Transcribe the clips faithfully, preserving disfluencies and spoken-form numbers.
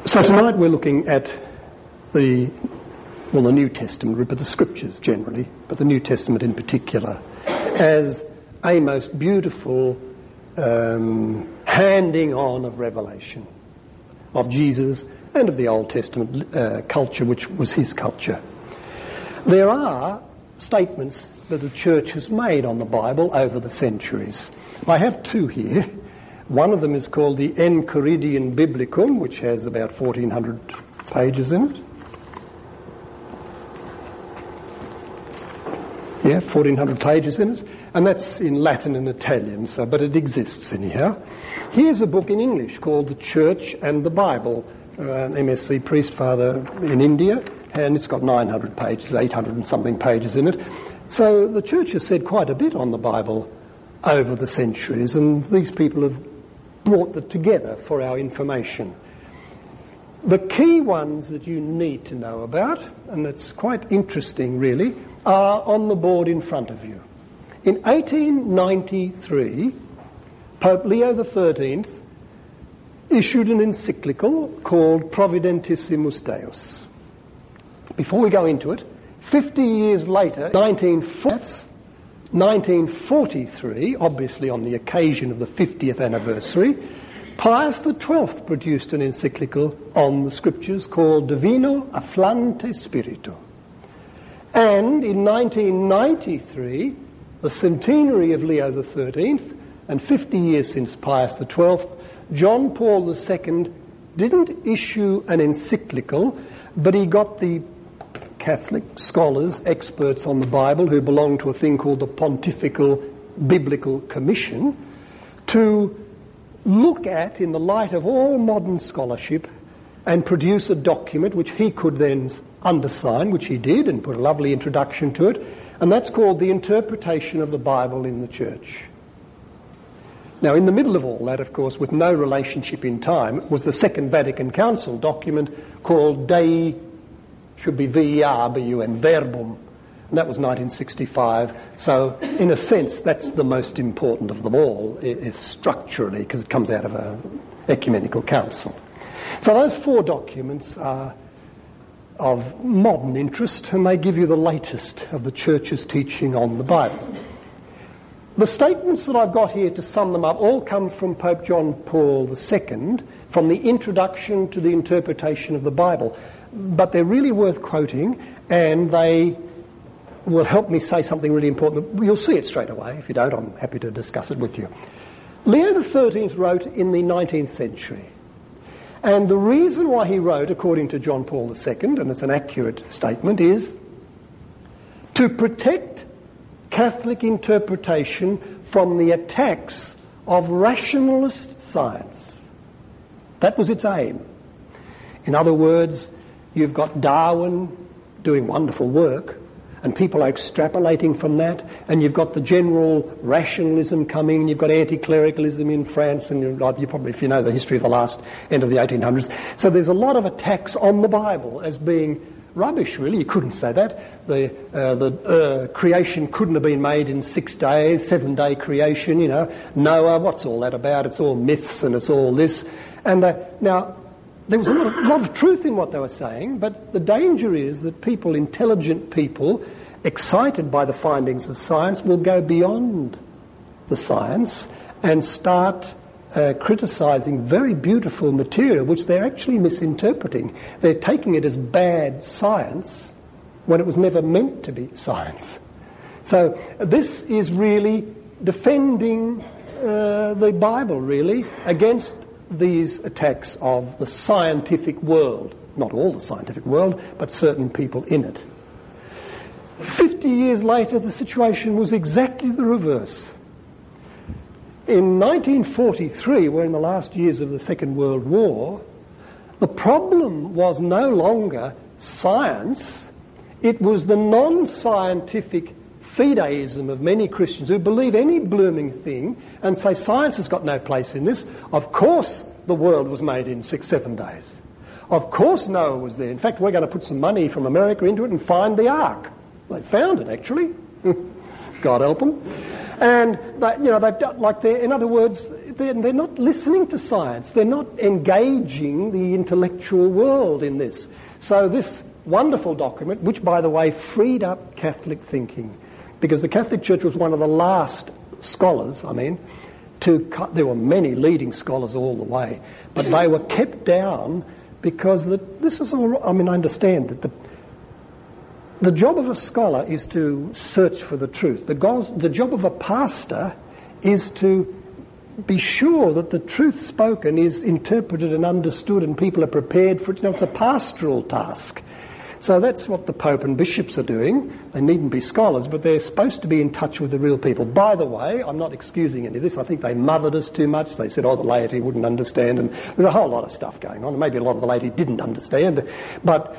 So tonight we're looking at the, well, the New Testament, but the Scriptures generally, but the New Testament in particular, as a most beautiful um, handing on of revelation of Jesus and of the Old Testament uh, culture, which was his culture. There are statements that the Church has made on the Bible over the centuries. I have two here. One of them is called the Enchiridion Biblicum, which has about fourteen hundred pages in it. Yeah, fourteen hundred pages in it. And that's in Latin and Italian, so but it exists anyhow. Here's a book in English called The Church and the Bible, uh, an M S C priest father in India, and it's got nine hundred pages, eight hundred and something pages in it. So the Church has said quite a bit on the Bible over the centuries, and these people have brought that together for our information. The key ones that you need to know about, and it's quite interesting really, are on the board in front of you. In eighteen ninety-three, Pope Leo the thirteenth issued an encyclical called Providentissimus Deus. Before we go into it, fifty years later, nineteen forty-three, obviously on the occasion of the fiftieth anniversary, Pius the twelfth produced an encyclical on the Scriptures called Divino Afflante Spiritu. And in nineteen ninety-three, the centenary of Leo the thirteenth, and fifty years since Pius the twelfth, John Paul the second didn't issue an encyclical, but he got the Catholic scholars, experts on the Bible, who belong to a thing called the Pontifical Biblical Commission, to look at, in the light of all modern scholarship, and produce a document which he could then undersign, which he did, and put a lovely introduction to it, and that's called The Interpretation of the Bible in the Church. Now, in the middle of all that, of course, with no relationship in time, was the Second Vatican Council document called Dei, should be V E R B U M, Verbum, and that was nineteen sixty-five. So, in a sense, that's the most important of them all, is structurally, because it comes out of an ecumenical council. So those four documents are of modern interest, and they give you the latest of the Church's teaching on the Bible. The statements that I've got here to sum them up all come from Pope John Paul the second, from the introduction to the interpretation of the Bible. But they're really worth quoting, and they will help me say something really important. You'll see it straight away. If you don't, I'm happy to discuss it with you. Leo the thirteenth wrote in the nineteenth century. And the reason why he wrote, according to John Paul the second, and it's an accurate statement, is to protect Catholic interpretation from the attacks of rationalist science. That was its aim. In other words, you've got Darwin doing wonderful work, and people are extrapolating from that, and you've got the general rationalism coming, and you've got anti-clericalism in France, and you probably, if you know the history of the last end of the eighteen hundreds. So there's a lot of attacks on the Bible as being rubbish, really. You couldn't say that. The uh, the uh, creation couldn't have been made in six days, seven-day creation, you know. Noah, what's all that about? It's all myths and it's all this. And uh, now, there was a lot, of, a lot of truth in what they were saying, but the danger is that people, intelligent people, excited by the findings of science, will go beyond the science and start uh, criticising very beautiful material, which they're actually misinterpreting. They're taking it as bad science when it was never meant to be science. So this is really defending uh, the Bible, really, against these attacks of the scientific world. Not all the scientific world, but certain people in it. Fifty years later, the situation was exactly the reverse. In nineteen forty-three, we're in the last years of the Second World War, the problem was no longer science, it was the non-scientific fideism of many Christians who believe any blooming thing and say science has got no place in this. Of course the world was made in six, seven days. Of course Noah was there. In fact, we're going to put some money from America into it and find the ark. They found it, actually. God help them. And, they, you know, they've done, like, they're, in other words, they're, they're not listening to science. They're not engaging the intellectual world in this. So this wonderful document, which, by the way, freed up Catholic thinking, because the Catholic Church was one of the last scholars, I mean, to cut, there were many leading scholars all the way, but they were kept down because the, this is all, I mean, I understand that the, the job of a scholar is to search for the truth. The, God, the job of a pastor is to be sure that the truth spoken is interpreted and understood and people are prepared for it. You know, it's a pastoral task. So that's what the Pope and bishops are doing. They needn't be scholars, but they're supposed to be in touch with the real people. By the way, I'm not excusing any of this. I think they mothered us too much. They said, oh, the laity wouldn't understand, and there's a whole lot of stuff going on. Maybe a lot of the laity didn't understand. But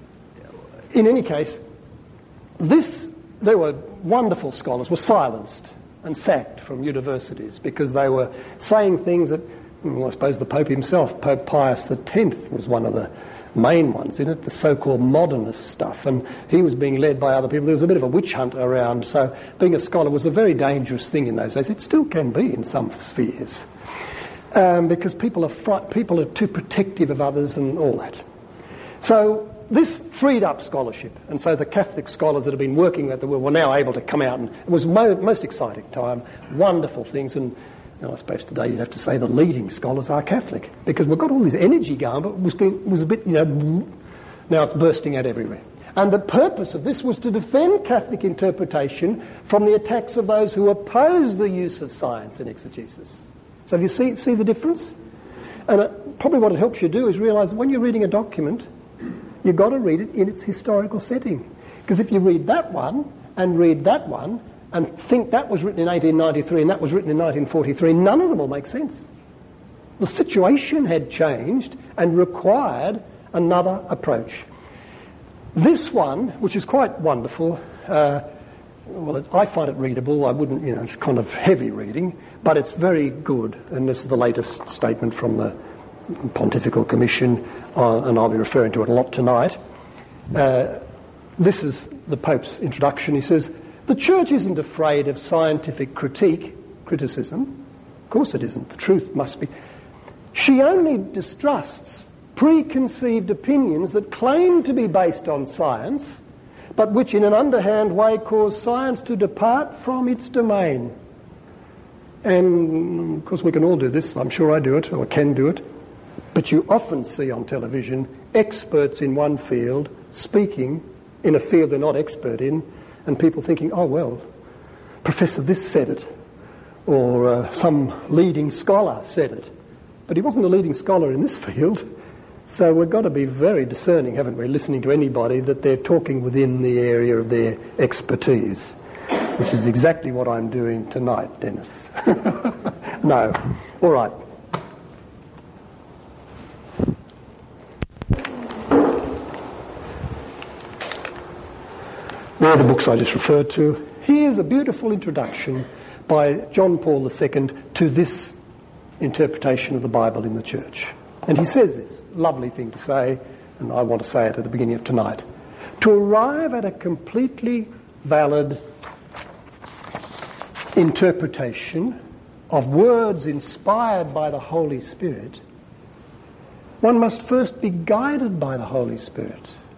in any case, this, there were wonderful scholars were silenced and sacked from universities because they were saying things that, well, I suppose the Pope himself, Pope Pius the Tenth, was one of the main ones in it, the so-called modernist stuff, and he was being led by other people. There was a bit of a witch hunt around, so being a scholar was a very dangerous thing in those days. It still can be in some spheres, um, because people are fri- people are too protective of others and all that. So this freed up scholarship, and so the Catholic scholars that have been working at the world were now able to come out, and it was mo- most exciting time, wonderful things. And And I suppose today you'd have to say the leading scholars are Catholic, because we've got all this energy going, but it was, it was a bit, you know, now it's bursting out everywhere. And the purpose of this was to defend Catholic interpretation from the attacks of those who oppose the use of science in exegesis. So you see, see the difference? And it, probably what it helps you do is realise that when you're reading a document, you've got to read it in its historical setting. Because if you read that one and read that one, and think that was written in eighteen ninety-three and that was written in nineteen forty-three, none of them will make sense. The situation had changed and required another approach. This one, which is quite wonderful, uh, well, it, I find it readable. I wouldn't, you know, it's kind of heavy reading, but it's very good. And this is the latest statement from the Pontifical Commission, uh, and I'll be referring to it a lot tonight. Uh, this is the Pope's introduction. He says, the Church isn't afraid of scientific critique, criticism. Of course it isn't. The truth must be. She only distrusts preconceived opinions that claim to be based on science, but which in an underhand way cause science to depart from its domain. And, of course, we can all do this. I'm sure I do it, or can do it. But you often see on television experts in one field speaking in a field they're not expert in, and people thinking, oh, well, Professor this said it, or uh, some leading scholar said it. But he wasn't a leading scholar in this field, so we've got to be very discerning, haven't we, listening to anybody that they're talking within the area of their expertise, which is exactly what I'm doing tonight, Dennis. No. All right. There are the books I just referred to. Here's a beautiful introduction by John Paul the Second to this interpretation of the Bible in the Church. And he says this, lovely thing to say, and I want to say it at the beginning of tonight. To arrive at a completely valid interpretation of words inspired by the Holy Spirit, one must first be guided by the Holy Spirit.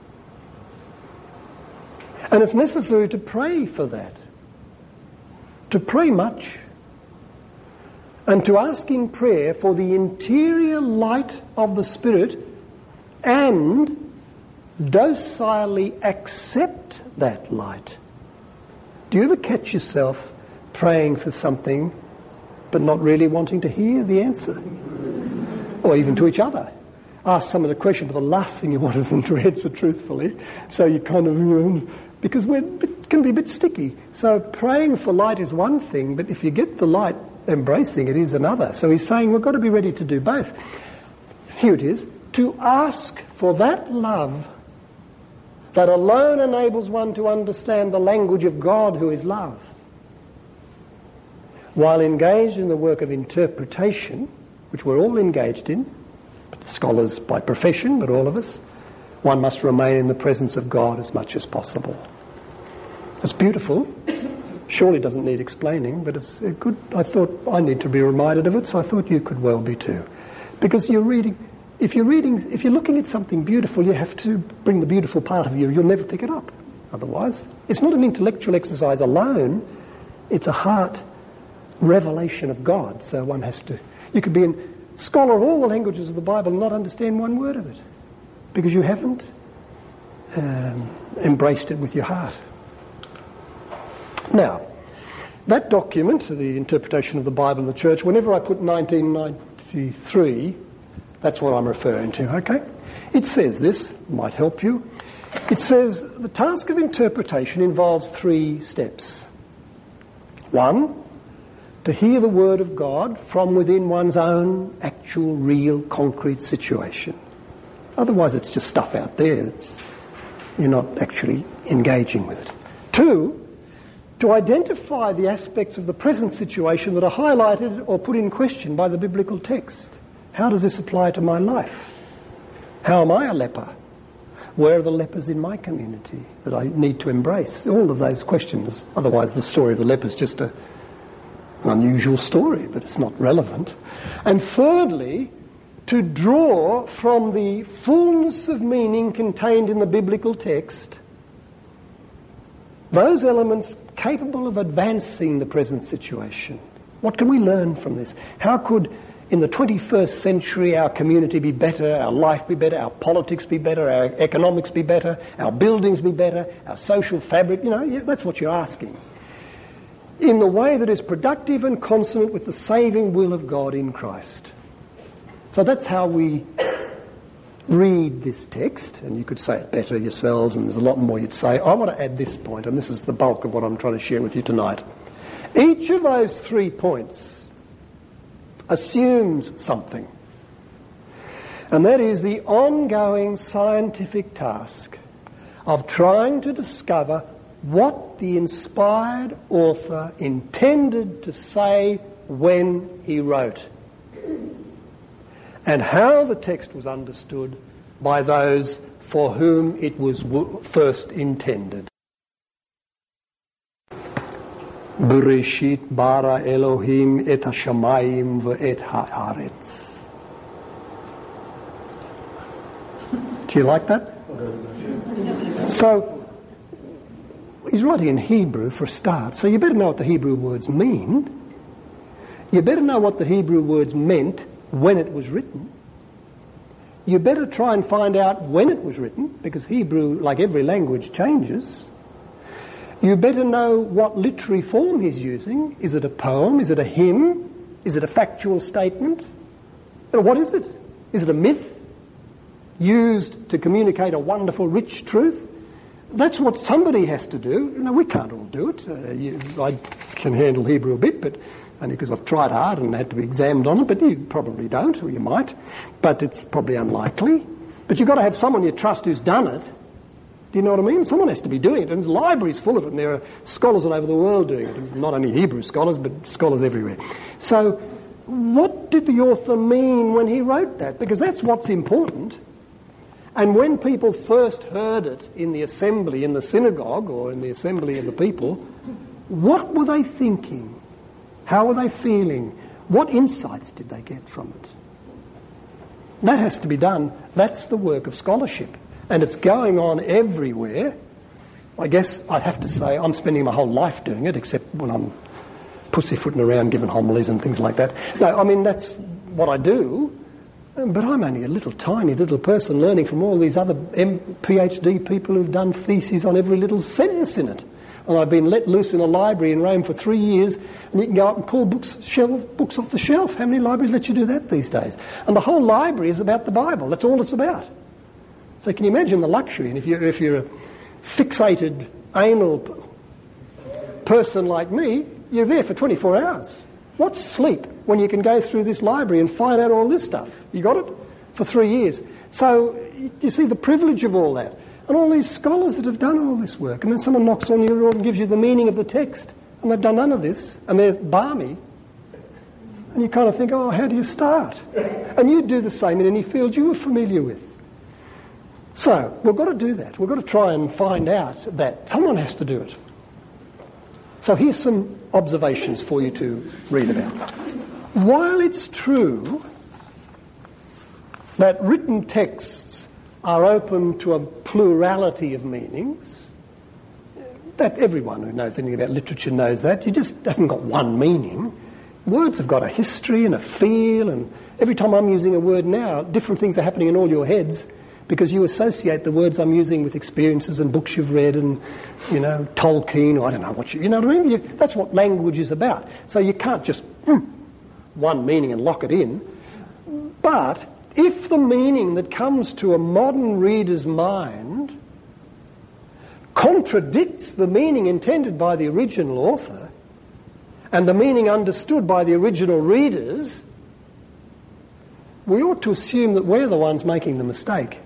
And it's necessary to pray for that, to pray much, and to ask in prayer for the interior light of the Spirit and docilely accept that light. Do you ever catch yourself praying for something but not really wanting to hear the answer? Or even to each other. Ask someone a question, but the last thing you want is them to answer truthfully. So you kind of... because we're, it can be a bit sticky. So praying for light is one thing, but if you get the light, embracing it is another. So he's saying we've got to be ready to do both. Here it is. To ask for that love that alone enables one to understand the language of God who is love. While engaged in the work of interpretation, which we're all engaged in, scholars by profession, but all of us, one must remain in the presence of God as much as possible. It's beautiful, Surely doesn't need explaining, but it's a good. I thought I need to be reminded of it, so I thought you could well be too. Because you're reading, if you're reading, if you're looking at something beautiful, you have to bring the beautiful part of you. You'll never pick it up otherwise. It's not an intellectual exercise alone. It's a heart revelation of God. So one has to, you could be a scholar of all the languages of the Bible and not understand one word of it because you haven't um, embraced it with your heart. Now, that document, the interpretation of the Bible in the church, whenever I put nineteen ninety-three, that's what I'm referring to, okay? It says this, might help you. It says the task of interpretation involves three steps. One, to hear the word of God from within one's own actual, real, concrete situation. Otherwise it's just stuff out there. It's, you're not actually engaging with it. Two, to identify the aspects of the present situation that are highlighted or put in question by the biblical text. How does this apply to my life? How am I a leper? Where are the lepers in my community that I need to embrace? All of those questions. Otherwise the story of the leper is just a, an unusual story, but it's not relevant. And thirdly, to draw from the fullness of meaning contained in the biblical text those elements capable of advancing the present situation. What can we learn from this? How could, in the twenty-first century, our community be better, our life be better, our politics be better, our economics be better, our buildings be better, our social fabric? You know, yeah, that's what you're asking. In the way that is productive and consonant with the saving will of God in Christ. So that's how we read this text, and you could say it better yourselves, and there's a lot more you'd say. I want to add this point, and this is the bulk of what I'm trying to share with you tonight. Each of those three points assumes something, and that is the ongoing scientific task of trying to discover what the inspired author intended to say when he wrote, and how the text was understood by those for whom it was w- first intended. Bereshit bara Elohim et hashamayim ve'et haaretz. Do you like that? So, he's writing in Hebrew for a start, so you better know what the Hebrew words mean. You better know what the Hebrew words meant when it was written. You better try and find out when it was written, because Hebrew, like every language, changes. You better know what literary form he's using. Is it a poem? Is it a hymn? Is it a factual statement? What is it? Is it a myth used to communicate a wonderful, rich truth? That's what somebody has to do. No, we can't all do it. Uh, you, I can handle Hebrew a bit, but only because I've tried hard and had to be examined on it, but you probably don't, or you might. But it's probably unlikely. But you've got to have someone you trust who's done it. Do you know what I mean? Someone has to be doing it, and there's libraries full of it, and there are scholars all over the world doing it. Not only Hebrew scholars, but scholars everywhere. So what did the author mean when he wrote that? Because that's what's important. And when people first heard it in the assembly, in the synagogue, or in the assembly of the people, what were they thinking? How were they feeling? What insights did they get from it? That has to be done. That's the work of scholarship. And it's going on everywhere. I guess I'd have to say I'm spending my whole life doing it, except when I'm pussyfooting around giving homilies and things like that. No, I mean, that's what I do. But I'm only a little tiny little person learning from all these other M- PhD people who've done theses on every little sentence in it. And I've been let loose in a library in Rome for three years, and you can go up and pull books, shelf, books off the shelf. How many libraries let you do that these days? And the whole library is about the Bible. That's all it's about. So can you imagine the luxury? And if you're, if you're a fixated, anal person like me, you're there for twenty-four hours. What's sleep when you can go through this library and find out all this stuff? You got it? For three years. So you see the privilege of all that. And all these scholars that have done all this work, and then someone knocks on your door and gives you the meaning of the text, and they've done none of this, and they're balmy. And you kind of think, oh, how do you start? And you do the same in any field you were familiar with. So we've got to do that. We've got to try and find out that someone has to do it. So here's some observations for you to read about. While it's true that written texts are open to a plurality of meanings, that everyone who knows anything about literature knows that, you just hasn't got one meaning. Words have got a history and a feel, and every time I'm using a word now, different things are happening in all your heads because you associate the words I'm using with experiences and books you've read and, you know, Tolkien, or I don't know what you, you know what I mean? You, that's what language is about. So you can't just mm, one meaning and lock it in. But if the meaning that comes to a modern reader's mind contradicts the meaning intended by the original author and the meaning understood by the original readers, we ought to assume that we're the ones making the mistake.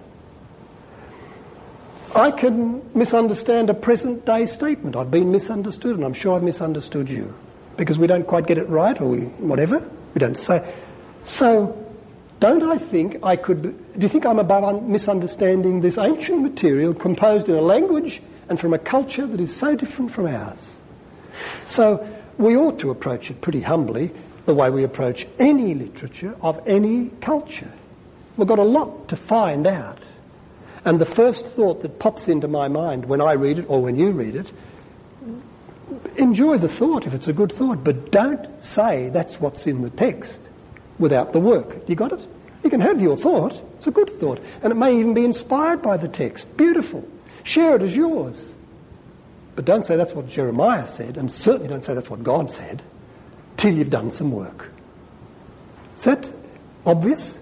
I can misunderstand a present-day statement. I've been misunderstood, and I'm sure I've misunderstood you, because we don't quite get it right, or we, whatever. We don't say. So, don't I think I could... Do you think I'm above misunderstanding this ancient material composed in a language and from a culture that is so different from ours? So, we ought to approach it pretty humbly, the way we approach any literature of any culture. We've got a lot to find out. And the first thought that pops into my mind when I read it or when you read it, enjoy the thought if it's a good thought, but don't say that's what's in the text without the work. You got it? You can have your thought. It's a good thought. And it may even be inspired by the text. Beautiful. Share it as yours. But don't say that's what Jeremiah said, and certainly don't say that's what God said, till you've done some work. Is that obvious?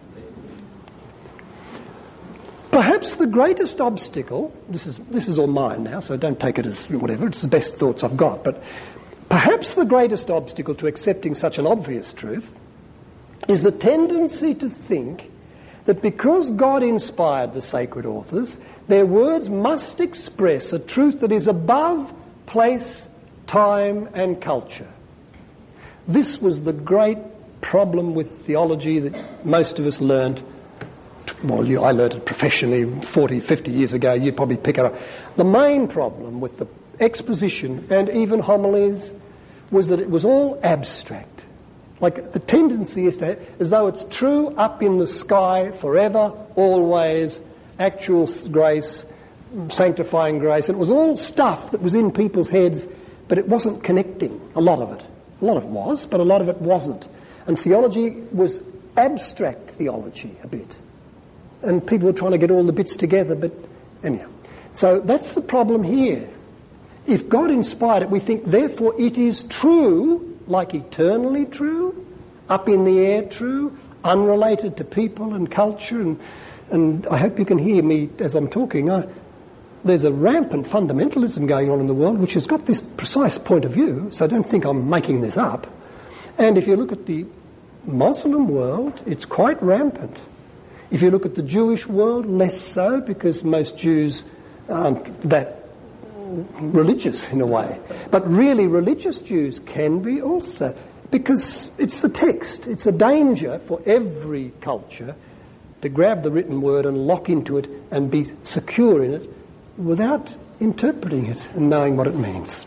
Perhaps the greatest obstacle, this is this is all mine now, so don't take it as whatever, it's the best thoughts I've got, but perhaps the greatest obstacle to accepting such an obvious truth is the tendency to think that because God inspired the sacred authors, their words must express a truth that is above place, time, and culture. This was the great problem with theology that most of us learned. Well, you, I learned it professionally forty, fifty years ago. You'd probably pick it up. The main problem with the exposition and even homilies was that it was all abstract. Like the tendency is to, as though it's true up in the sky forever, always, actual grace, sanctifying grace. And it was all stuff that was in people's heads, but it wasn't connecting, a lot of it. A lot of it was, but a lot of it wasn't. And theology was abstract theology a bit. And people were trying to get all the bits together, but anyhow. So that's the problem here. If God inspired it, we think, therefore, it is true, like eternally true, up in the air true, unrelated to people and culture. And, and I hope you can hear me as I'm talking. I, there's a rampant fundamentalism going on in the world, which has got this precise point of view, so don't think I'm making this up. And if you look at the Muslim world, it's quite rampant. If you look at the Jewish world, less so, because most Jews aren't that religious in a way. But really religious Jews can be also, because it's the text. It's a danger for every culture to grab the written word and lock into it and be secure in it without interpreting it and knowing what it means.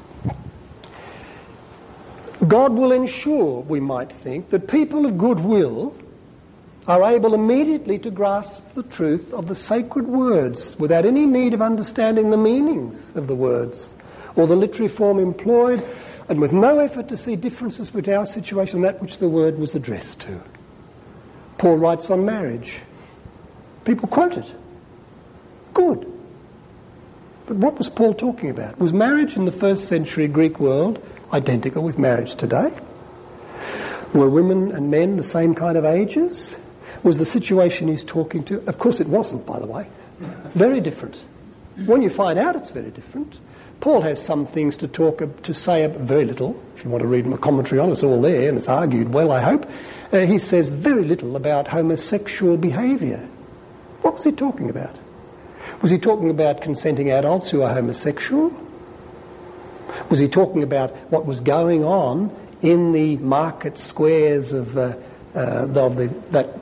God will ensure, we might think, that people of goodwill are able immediately to grasp the truth of the sacred words without any need of understanding the meanings of the words or the literary form employed, and with no effort to see differences between our situation and that which the word was addressed to. Paul writes on marriage. People quote it. Good. But what was Paul talking about? Was marriage in the first century Greek world identical with marriage today? Were women and men the same kind of ages? Was the situation he's talking to? Of course it wasn't, by the way. Very different. When you find out it's very different, Paul has some things to talk, to say, very little. If you want to read my commentary on it, it's all there, and it's argued well, I hope. Uh, he says very little about homosexual behaviour. What was he talking about? Was he talking about consenting adults who are homosexual? Was he talking about what was going on in the market squares of, uh, uh, of the, that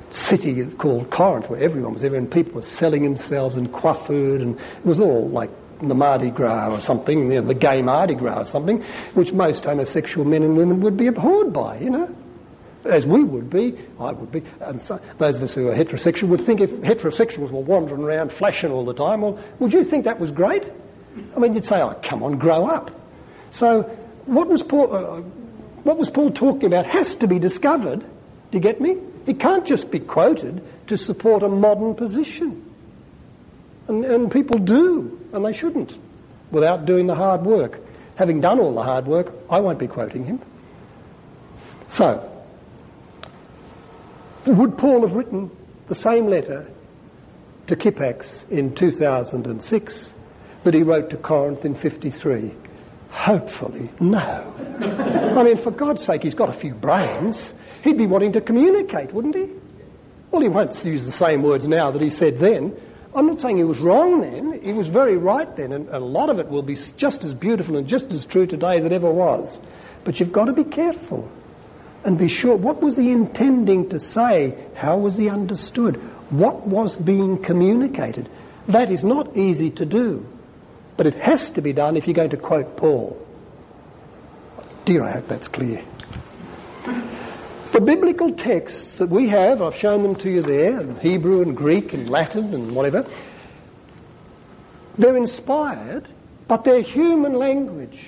city called Corinth, where everyone was there, and people were selling themselves and coiffed, and it was all like the Mardi Gras or something, you know, the gay Mardi Gras or something, which most homosexual men and women would be abhorred by, you know, as we would be, I would be, and so those of us who are heterosexual would think if heterosexuals were wandering around flashing all the time, well, would you think that was great? I mean, you'd say, oh, come on, grow up. So what was Paul, uh, what was Paul talking about has to be discovered, do you get me? It can't just be quoted to support a modern position. And, and people do, and they shouldn't, without doing the hard work. Having done all the hard work, I won't be quoting him. So, would Paul have written the same letter to Kippax in two thousand six that he wrote to Corinth in fifty-three? Hopefully, no. I mean, for God's sake, he's got a few brains. He'd be wanting to communicate, wouldn't he? Well, he won't use the same words now that he said then. I'm not saying he was wrong then. He was very right then, and a lot of it will be just as beautiful and just as true today as it ever was. But you've got to be careful and be sure. What was he intending to say? How was he understood? What was being communicated? That is not easy to do, but it has to be done if you're going to quote Paul. Dear, I hope that's clear. The biblical texts that we have, I've shown them to you there, in Hebrew and Greek and Latin and whatever, they're inspired, but they're human language.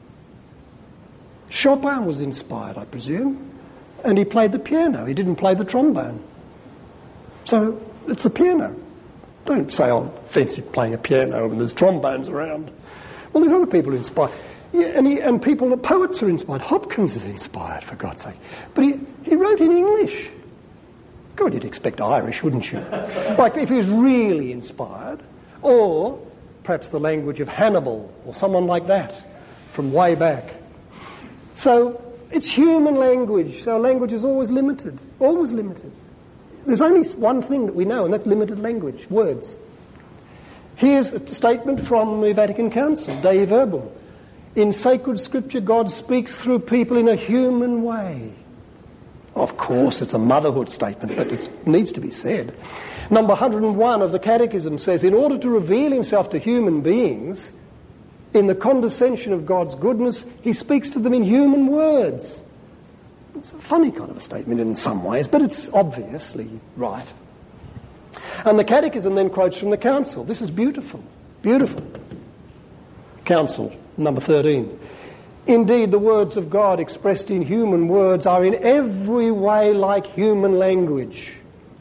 Chopin was inspired, I presume, and he played the piano. He didn't play the trombone. So it's a piano. Don't say, oh, fancy playing a piano when there's trombones around. Well, there's other people inspired. Yeah, and, he, and people, the poets are inspired. Hopkins is inspired, for God's sake. But he, he wrote in English. God, you'd expect Irish, wouldn't you? Like if he was really inspired. Or perhaps the language of Hannibal or someone like that from way back. So it's human language. So language is always limited. Always limited. There's only one thing that we know, and that's limited language, words. Here's a statement from the Vatican Council, Dei Verbum. In sacred scripture, God speaks through people in a human way. Of course, it's a motherhood statement, but it needs to be said. Number one hundred and one of the Catechism says, in order to reveal himself to human beings, in the condescension of God's goodness, he speaks to them in human words. It's a funny kind of a statement in some ways, but it's obviously right. And the Catechism then quotes from the Council. This is beautiful, beautiful. Council, number thirteen. Indeed, the words of God expressed in human words are in every way like human language.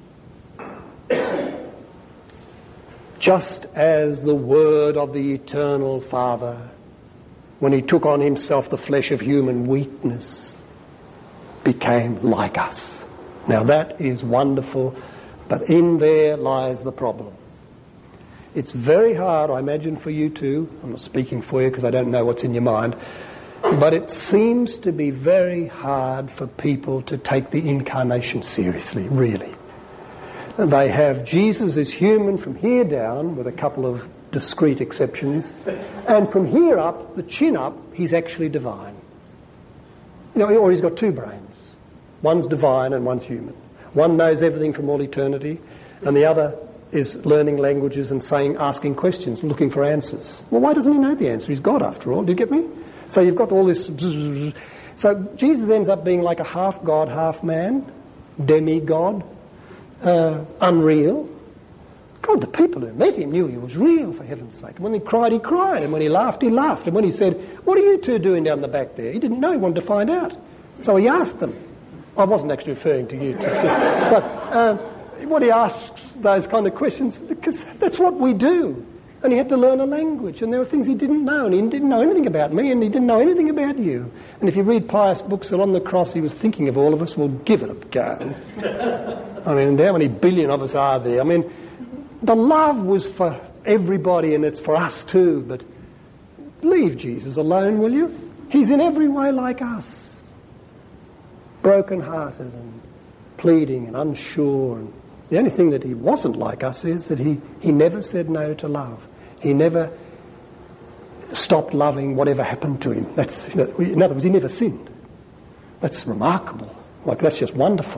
Just as the word of the eternal Father, when he took on himself the flesh of human weakness, became like us. Now that is wonderful, but in there lies the problem. It's very hard, I imagine, for you too. I'm not speaking for you because I don't know what's in your mind. But it seems to be very hard for people to take the incarnation seriously, really. They have Jesus as human from here down, with a couple of discrete exceptions, and from here up, the chin up, he's actually divine. You know, or he's got two brains. One's divine and one's human. One knows everything from all eternity, and the other is learning languages and saying, asking questions, looking for answers. Well, why doesn't he know the answer? He's God, after all. Do you get me? So you've got all this... So Jesus ends up being like a half God, half man, demigod, uh, unreal. God, the people who met him knew he was real, for heaven's sake. And when he cried, he cried. And when he laughed, he laughed. And when he said, what are you two doing down the back there? He didn't know. He wanted to find out. So he asked them. I wasn't actually referring to you two. But um, what he asks those kind of questions, because that's what we do. And he had to learn a language, and there were things he didn't know, and he didn't know anything about me, and he didn't know anything about you. And if you read pious books that on the cross he was thinking of all of us, well, give it a go. I mean, how many billion of us are there? I mean, the love was for everybody, and it's for us too, but leave Jesus alone, will you? He's in every way like us. Broken-hearted and pleading and unsure, and the only thing that he wasn't like us is that he, he never said no to love. He never stopped loving whatever happened to him. That's, in other words, he never sinned. That's remarkable. Like, that's just wonderful.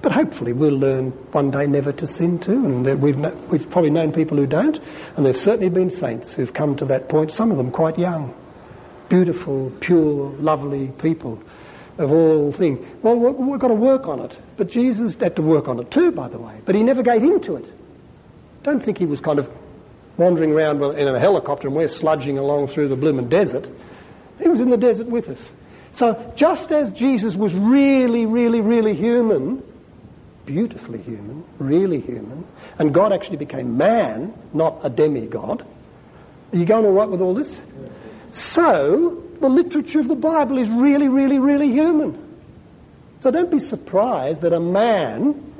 But hopefully we'll learn one day never to sin too, and we've, no, we've probably known people who don't, and there's certainly been saints who've come to that point, some of them quite young. Beautiful, pure, lovely people of all things. Well, we've got to work on it. But Jesus had to work on it too, by the way. But he never gave into it. Don't think he was kind of wandering around in a helicopter and we're sludging along through the blooming desert. He was in the desert with us. So just as Jesus was really, really, really human, beautifully human, really human, and God actually became man, not a demigod. Are you going all right with all this? So, the literature of the Bible is really, really, really human. So don't be surprised that a man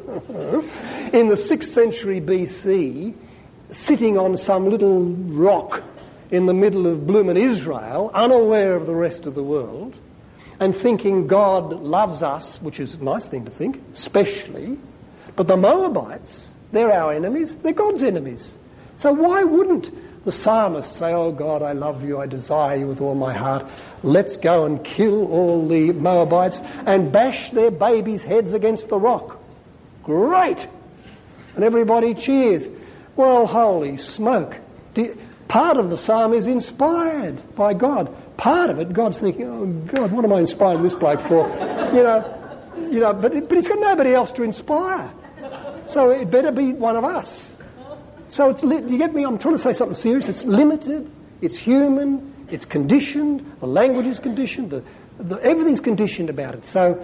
in the sixth century B C, sitting on some little rock in the middle of bloomin' Israel, unaware of the rest of the world, and thinking God loves us, which is a nice thing to think, especially, but the Moabites, they're our enemies, they're God's enemies. So why wouldn't the psalmist say, oh God, I love you, I desire you with all my heart. Let's go and kill all the Moabites and bash their babies' heads against the rock. Great! And everybody cheers. Well, holy smoke. Part of the psalm is inspired by God. Part of it, God's thinking, oh God, what am I inspiring this bloke for? You know, you know, but, but he's got nobody else to inspire. So it better be one of us. So it's, do you get me? I'm trying to say something serious. It's limited, it's human, it's conditioned, the language is conditioned, the, the, everything's conditioned about it. So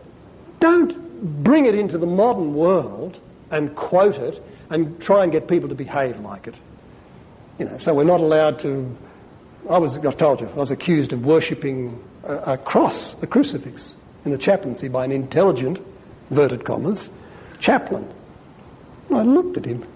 don't bring it into the modern world and quote it and try and get people to behave like it. You know, so we're not allowed to... I was, I told you, I was accused of worshipping a, a cross, a crucifix, in the chaplaincy by an intelligent, inverted commas, chaplain. And I looked at him.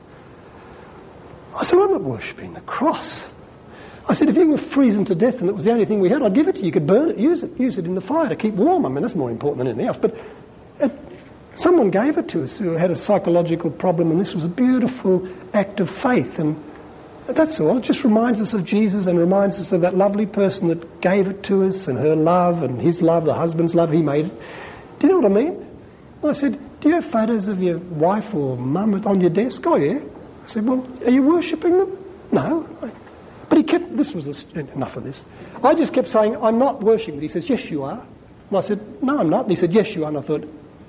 I said, I'm not worshipping the cross. I said, if you were freezing to death and it was the only thing we had, I'd give it to you. You could burn it, use it, use it in the fire to keep warm. I mean, that's more important than anything else. But it, someone gave it to us who had a psychological problem, and this was a beautiful act of faith. And that's all. It just reminds us of Jesus and reminds us of that lovely person that gave it to us, and her love and his love, the husband's love, he made it. Do you know what I mean? I said, do you have photos of your wife or mum on your desk? Oh, yeah. I said, well, are you worshipping them? No. But he kept, this was a, enough of this. I just kept saying, I'm not worshipping. He says, yes, you are. And I said, no, I'm not. And he said, yes, you are. And I thought,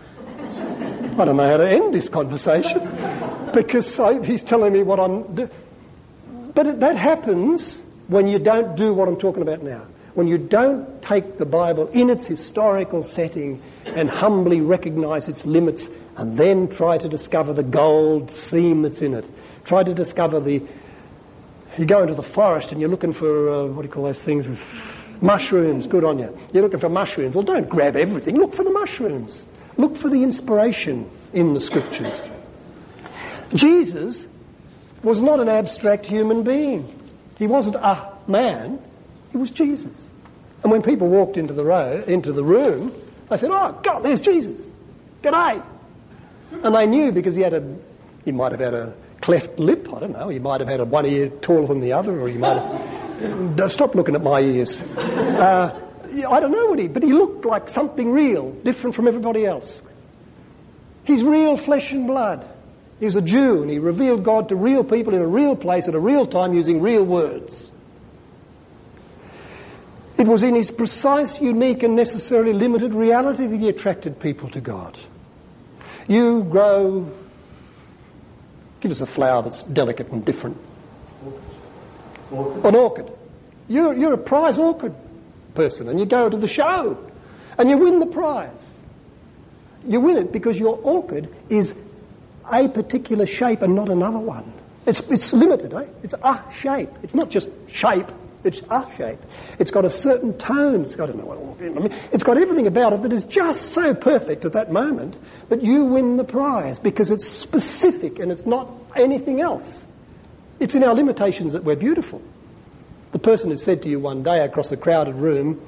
I don't know how to end this conversation because I, he's telling me what I'm doing. But it, that happens when you don't do what I'm talking about now. When you don't take the Bible in its historical setting and humbly recognise its limits and then try to discover the gold seam that's in it. Try to discover the... You go into the forest and you're looking for, uh, what do you call those things? With mushrooms, good on you. You're looking for mushrooms. Well, don't grab everything. Look for the mushrooms. Look for the inspiration in the Scriptures. Jesus was not an abstract human being. He wasn't a man. He was Jesus. And when people walked into the row, into the room, they said, oh, God, there's Jesus. G'day. And they knew because he had a... He might have had a cleft lip, I don't know. He might have had a one ear taller than the other, or he might have... Stop looking at my ears. Uh, I don't know what he... But he looked like something real, different from everybody else. He's real flesh and blood. He was a Jew, and he revealed God to real people in a real place at a real time using real words. It was in his precise, unique, and necessarily limited reality that he attracted people to God. You grow... Give us a flower that's delicate and different. Orchid. An orchid. You're, you're a prize orchid person, and you go to the show, and you win the prize. You win it because your orchid is a particular shape and not another one. It's, it's limited, eh? It's a shape. It's not just shape. It's a shape. It's got a certain tone. It's got, I don't know what orchid, I mean, it's got everything about it that is just so perfect at that moment that you win the prize because it's specific and it's not anything else. It's in our limitations that we're beautiful. The person who said to you one day across a crowded room,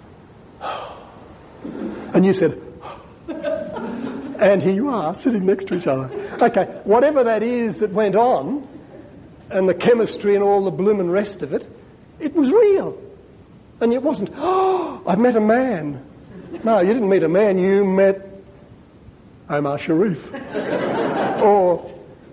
and you said, and here you are sitting next to each other. Okay, whatever that is that went on, and the chemistry and all the bloom and rest of it, it was real. And it wasn't, oh, I met a man. No, you didn't meet a man, you met Omar Sharif. Or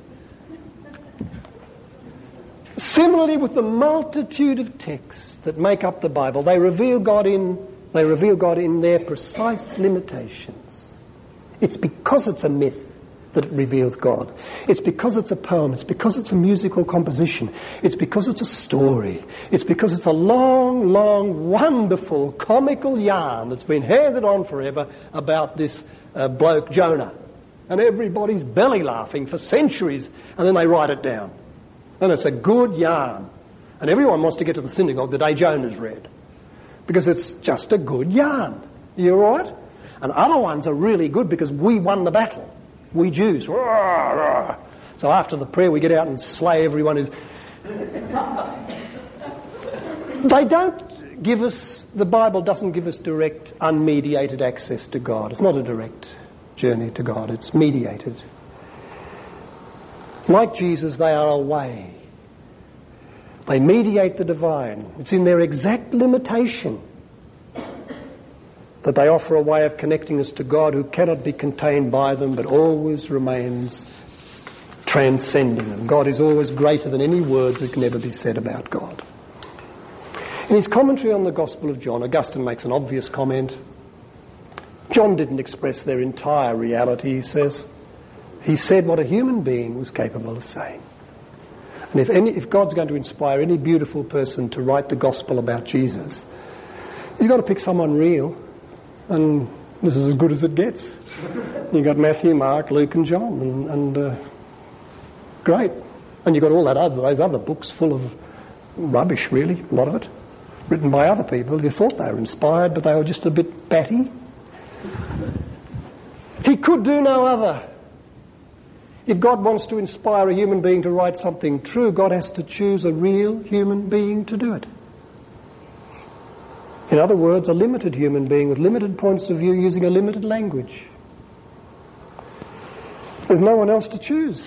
similarly with the multitude of texts that make up the Bible, they reveal God in they reveal God in their precise limitations. It's because it's a myth that it reveals God. It's because it's a poem. It's because it's a musical composition. It's because it's a story. It's because it's a long, long, wonderful, comical yarn that's been handed on forever about this uh, bloke Jonah. And everybody's belly laughing for centuries, and then they write it down. And it's a good yarn. And everyone wants to get to the synagogue the day Jonah's read, because it's just a good yarn. You all right? And other ones are really good because we won the battle. We Jews. So after the prayer we get out and slay everyone who's... They don't give us... The Bible doesn't give us direct, unmediated access to God. It's not a direct journey to God. It's mediated. Like Jesus, they are a way. They mediate the divine. It's in their exact limitation that they offer a way of connecting us to God who cannot be contained by them but always remains transcending them. God is always greater than any words that can ever be said about God. In his commentary on the Gospel of John, Augustine makes an obvious comment. John didn't express their entire reality, he says. He said what a human being was capable of saying. And if, any, if God's going to inspire any beautiful person to write the Gospel about Jesus, you've got to pick someone real. And this is as good as it gets. You've got Matthew, Mark, Luke and John. And, and uh, great. And you've got all that other, those other books full of rubbish, really, a lot of it. Written by other people who thought they were inspired, but they were just a bit batty. He could do no other. If God wants to inspire a human being to write something true, God has to choose a real human being to do it. In other words, a limited human being with limited points of view using a limited language. There's no one else to choose.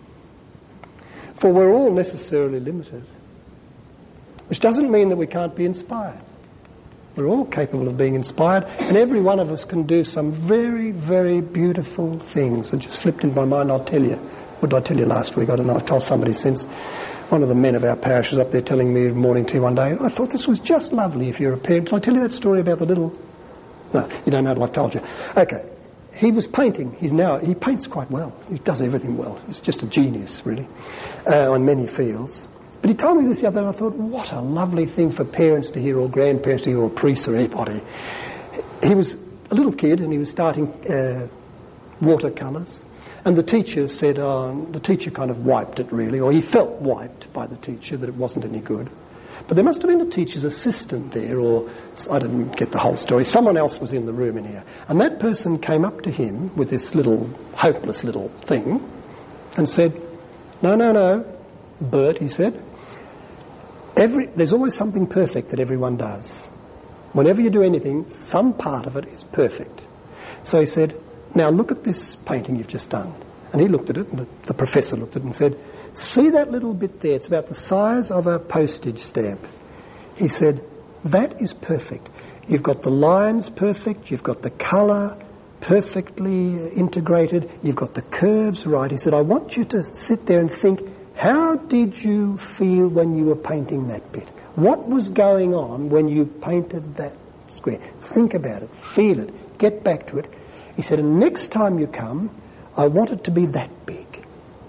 For we're all necessarily limited. Which doesn't mean that we can't be inspired. We're all capable of being inspired, and every one of us can do some very, very beautiful things. It just flipped into my mind, I'll tell you. What did I tell you last week? I don't know, I told somebody since. One of the men of our parish was up there telling me morning tea one day, I thought this was just lovely if you're a parent. Did I tell you that story about the little... No, you don't know what I've told you. Okay, he was painting. He's now, he paints quite well. He does everything well. He's just a genius, really, uh, on many fields. But he told me this the other day, and I thought, what a lovely thing for parents to hear, or grandparents to hear, or priests, or anybody. He was a little kid, and he was starting uh, watercolours. And the teacher said, oh, the teacher kind of wiped it really, or he felt wiped by the teacher that it wasn't any good. But there must have been a teacher's assistant there, or I didn't get the whole story. Someone else was in the room in here. And that person came up to him with this little, hopeless little thing and said, no, no, no, Bert, he said, every, there's always something perfect that everyone does. Whenever you do anything, some part of it is perfect. So he said, now look at this painting you've just done. And he looked at it, and the, the professor looked at it and said, see that little bit there? It's about the size of a postage stamp. He said, that is perfect. You've got the lines perfect, you've got the colour perfectly integrated, you've got the curves right. He said, I want you to sit there and think, how did you feel when you were painting that bit? What was going on when you painted that square? Think about it, feel it, get back to it. He said, and next time you come, I want it to be that big.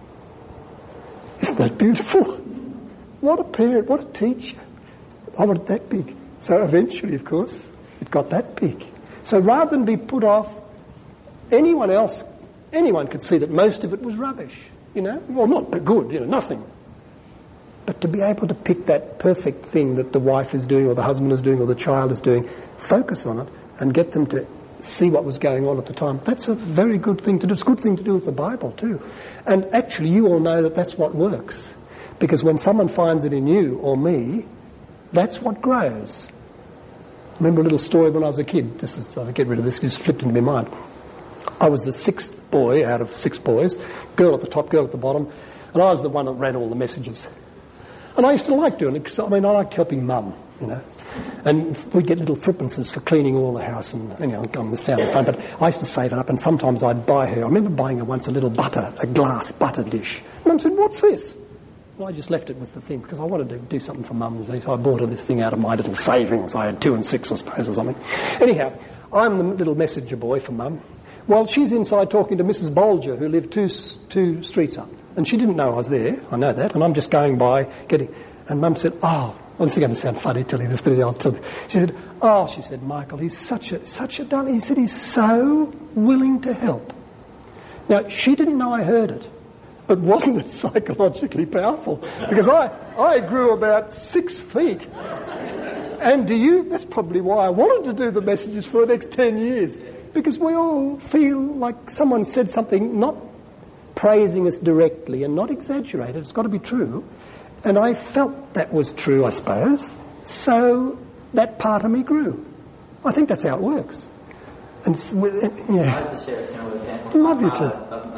Isn't that beautiful? What a parent, what a teacher. I want it that big. So eventually, of course, it got that big. So rather than be put off, anyone else, anyone could see that most of it was rubbish, you know. Well, not good, you know, nothing. But to be able to pick that perfect thing that the wife is doing or the husband is doing or the child is doing, focus on it and get them to see what was going on at the time. That's a very good thing to do. It's a good thing to do with the Bible too. And actually you all know that that's what works. Because when someone finds it in you or me, that's what grows. I remember a little story when I was a kid. This is, I'll get rid of this, it just flipped into my mind. I was the sixth boy out of six boys, girl at the top, girl at the bottom, and I was the one that ran all the messages. And I used to like doing it because, I mean, I liked helping Mum. you know. And we'd get little threepences for cleaning all the house, and you know, I'm with sound fun. But I used to save it up, and sometimes I'd buy her. I remember buying her once a little butter, a glass butter dish. Mum said, "What's this?" And I just left it with the thing because I wanted to do something for Mum. So I bought her this thing out of my little savings. I had two and six, I suppose, or something. Anyhow, I'm the little messenger boy for Mum. Well, she's inside talking to Missus Bolger, who lived two two streets up, and she didn't know I was there. I know that, and I'm just going by getting. And Mum said, "Oh." Well, this is going to sound funny telling this, but I'll tell you. She said, "Oh," she said, "Michael, he's such a such a darling." He said, "He's so willing to help." Now, she didn't know I heard it, but wasn't it psychologically powerful? Because I, I grew about six feet. And do you? That's probably why I wanted to do the messages for the next ten years. Because we all feel like someone said something not praising us directly and not exaggerated. It's got to be true. And I felt that was true, I suppose. So that part of me grew. I think that's how it works. And it's, yeah. I'd like to share a similar example. I love you too.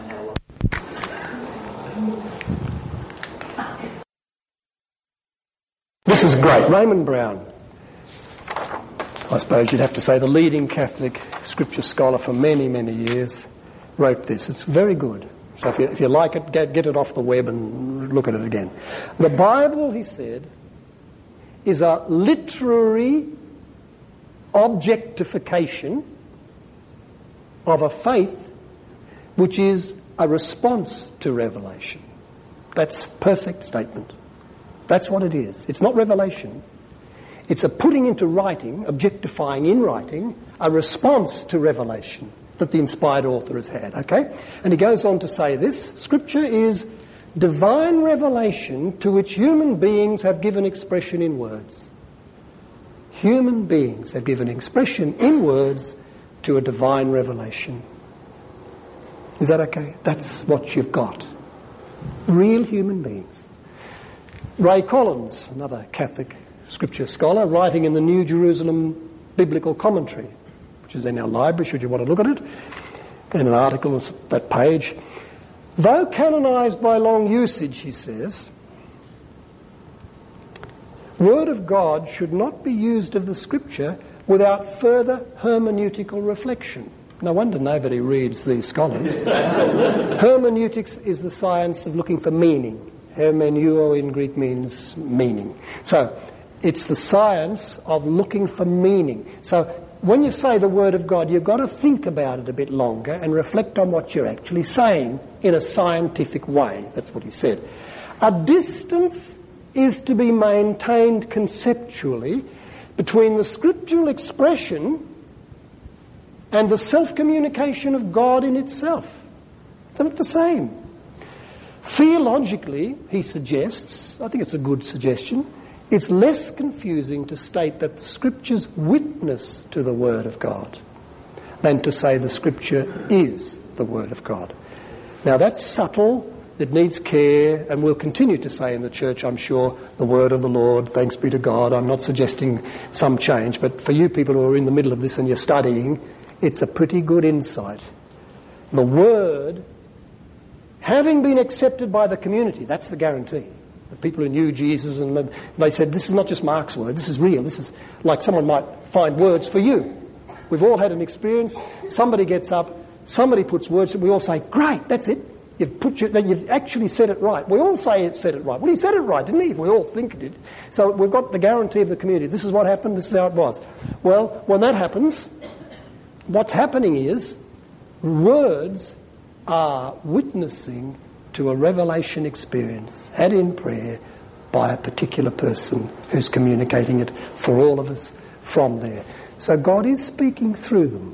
This is great. Raymond Brown. I suppose you'd have to say the leading Catholic scripture scholar for many, many years, wrote this. It's very good. So if you, if you like it, get, get it off the web and look at it again. The Bible, he said, is a literary objectification of a faith which is a response to revelation. That's a perfect statement. That's what it is. It's not revelation. It's a putting into writing, objectifying in writing, a response to revelation that the inspired author has had, okay? And he goes on to say this: Scripture is divine revelation to which human beings have given expression in words. Human beings have given expression in words to a divine revelation. Is that okay? That's what you've got. Real human beings. Ray Collins, another Catholic scripture scholar, writing in the New Jerusalem Biblical Commentary, which is in our library, should you want to look at it, in an article on that page. Though canonised by long usage, he says, Word of God should not be used of the Scripture without further hermeneutical reflection. No wonder nobody reads these scholars. Hermeneutics is the science of looking for meaning. Hermeneuo in Greek means meaning. So it's the science of looking for meaning. So when you say the Word of God, you've got to think about it a bit longer and reflect on what you're actually saying in a scientific way. That's what he said. A distance is to be maintained conceptually between the scriptural expression and the self-communication of God in itself. They're not the same. Theologically, he suggests, I think it's a good suggestion, it's less confusing to state that the Scriptures witness to the Word of God than to say the Scripture is the Word of God. Now that's subtle, it needs care, and we'll continue to say in the church, I'm sure, the Word of the Lord, thanks be to God. I'm not suggesting some change, but for you people who are in the middle of this and you're studying, it's a pretty good insight. The Word, having been accepted by the community, that's the guarantee. The people who knew Jesus, and they said, this is not just Mark's word, this is real. This is like someone might find words for you. We've all had an experience. Somebody gets up, somebody puts words, we all say, great, that's it. You've put your, you've actually said it right. We all say it said it right. Well, he said it right, didn't he? We all think it did. So we've got the guarantee of the community. This is what happened, this is how it was. Well, when that happens, what's happening is words are witnessing to a revelation experience had in prayer by a particular person who's communicating it for all of us from there. So God is speaking through them.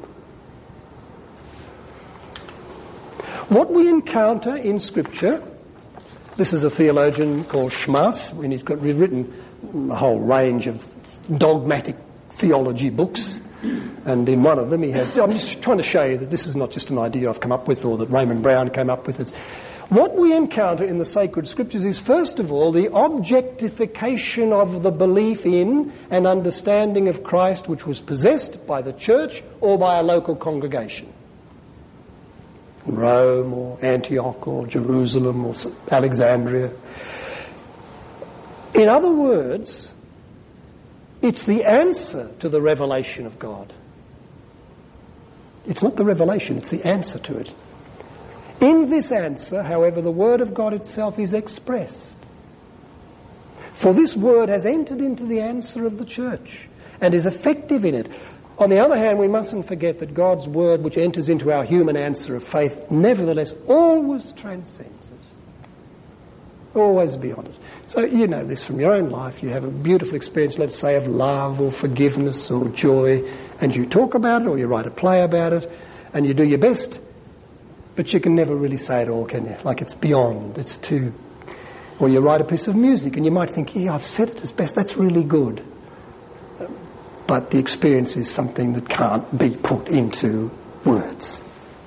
What we encounter in Scripture, this is a theologian called Schmass, and he's got written a whole range of dogmatic theology books, and in one of them he has, I'm just trying to show you that this is not just an idea I've come up with or that Raymond Brown came up with. It's, what we encounter in the sacred scriptures is, first of all, the objectification of the belief in and understanding of Christ which was possessed by the church or by a local congregation. Rome or Antioch or Jerusalem or Alexandria. In other words, It's the answer to the revelation of God. It's not the revelation, it's the answer to it. In this answer, however, the Word of God itself is expressed. For this Word has entered into the answer of the church and is effective in it. On the other hand, we mustn't forget that God's Word, which enters into our human answer of faith, nevertheless always transcends it. Always beyond it. So you know this from your own life. You have a beautiful experience, let's say, of love or forgiveness or joy, and you talk about it or you write a play about it, and you do your best, but you can never really say it all, can you? Like it's beyond, it's too... Or you write a piece of music and you might think, yeah, I've said it as best, that's really good. But the experience is something that can't be put into words.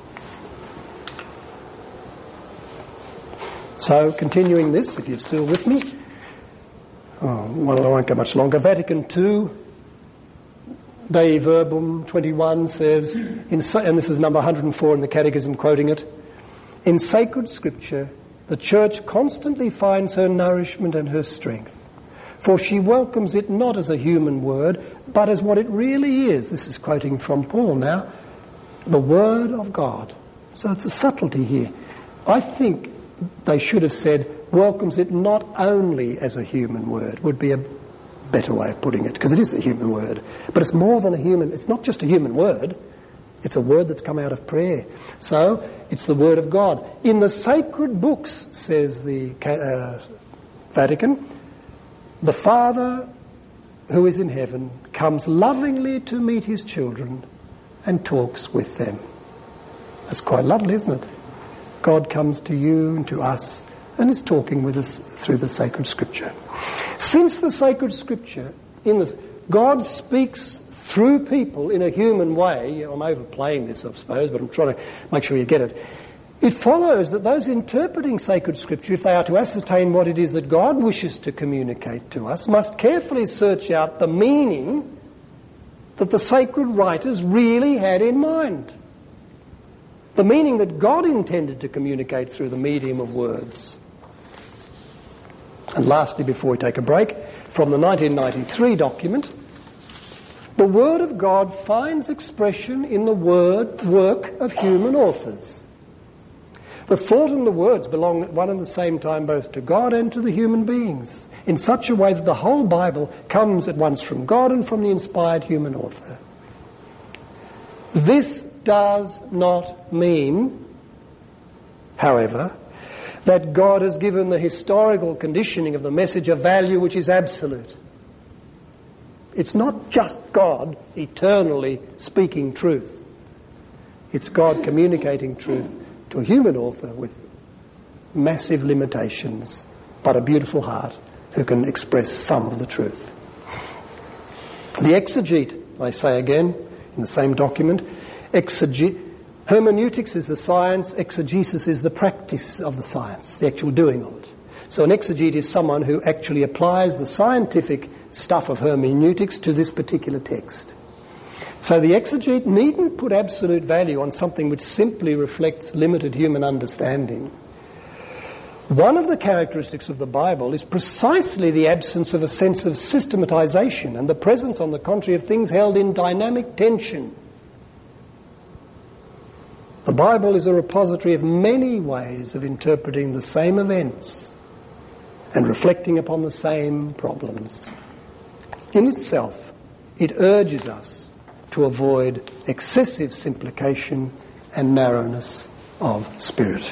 So, continuing this, if you're still with me, oh, well, I won't go much longer. Vatican Two, Dei Verbum twenty-one says, in, and this is number one hundred and four in the Catechism, quoting it, in sacred scripture, the Church constantly finds her nourishment and her strength, for she welcomes it not as a human word, but as what it really is. This is quoting from Paul now, the Word of God. So it's a subtlety here. I think they should have said, welcomes it not only as a human word, would be a better way of putting it, because it is a human word. But it's more than a human, it's not just a human word, it's a word that's come out of prayer. So, it's the Word of God. In the sacred books, says the uh, Vatican, the Father who is in heaven comes lovingly to meet his children and talks with them. That's quite lovely, isn't it? God comes to you and to us and is talking with us through the sacred scripture. Since the sacred scripture, in this, God speaks through people in a human way. I'm overplaying this, I suppose, but I'm trying to make sure you get it. It follows that those interpreting sacred scripture, if they are to ascertain what it is that God wishes to communicate to us, must carefully search out the meaning that the sacred writers really had in mind. The meaning that God intended to communicate through the medium of words. And lastly, before we take a break, from the nineteen ninety-three document, the Word of God finds expression in the word work of human authors. The thought and the words belong at one and the same time both to God and to the human beings, in such a way that the whole Bible comes at once from God and from the inspired human author. This does not mean, however, that God has given the historical conditioning of the message a value which is absolute. It's not just God eternally speaking truth. It's God communicating truth to a human author with massive limitations, but a beautiful heart who can express some of the truth. The exegete, I say again, in the same document, exege- hermeneutics is the science, exegesis is the practice of the science, the actual doing of it. So an exegete is someone who actually applies the scientific stuff of hermeneutics to this particular text. So the exegete needn't put absolute value on something which simply reflects limited human understanding. One of the characteristics of the Bible is precisely the absence of a sense of systematization and the presence, on the contrary, of things held in dynamic tension. The Bible is a repository of many ways of interpreting the same events and reflecting upon the same problems. In itself, it urges us to avoid excessive simplification and narrowness of spirit.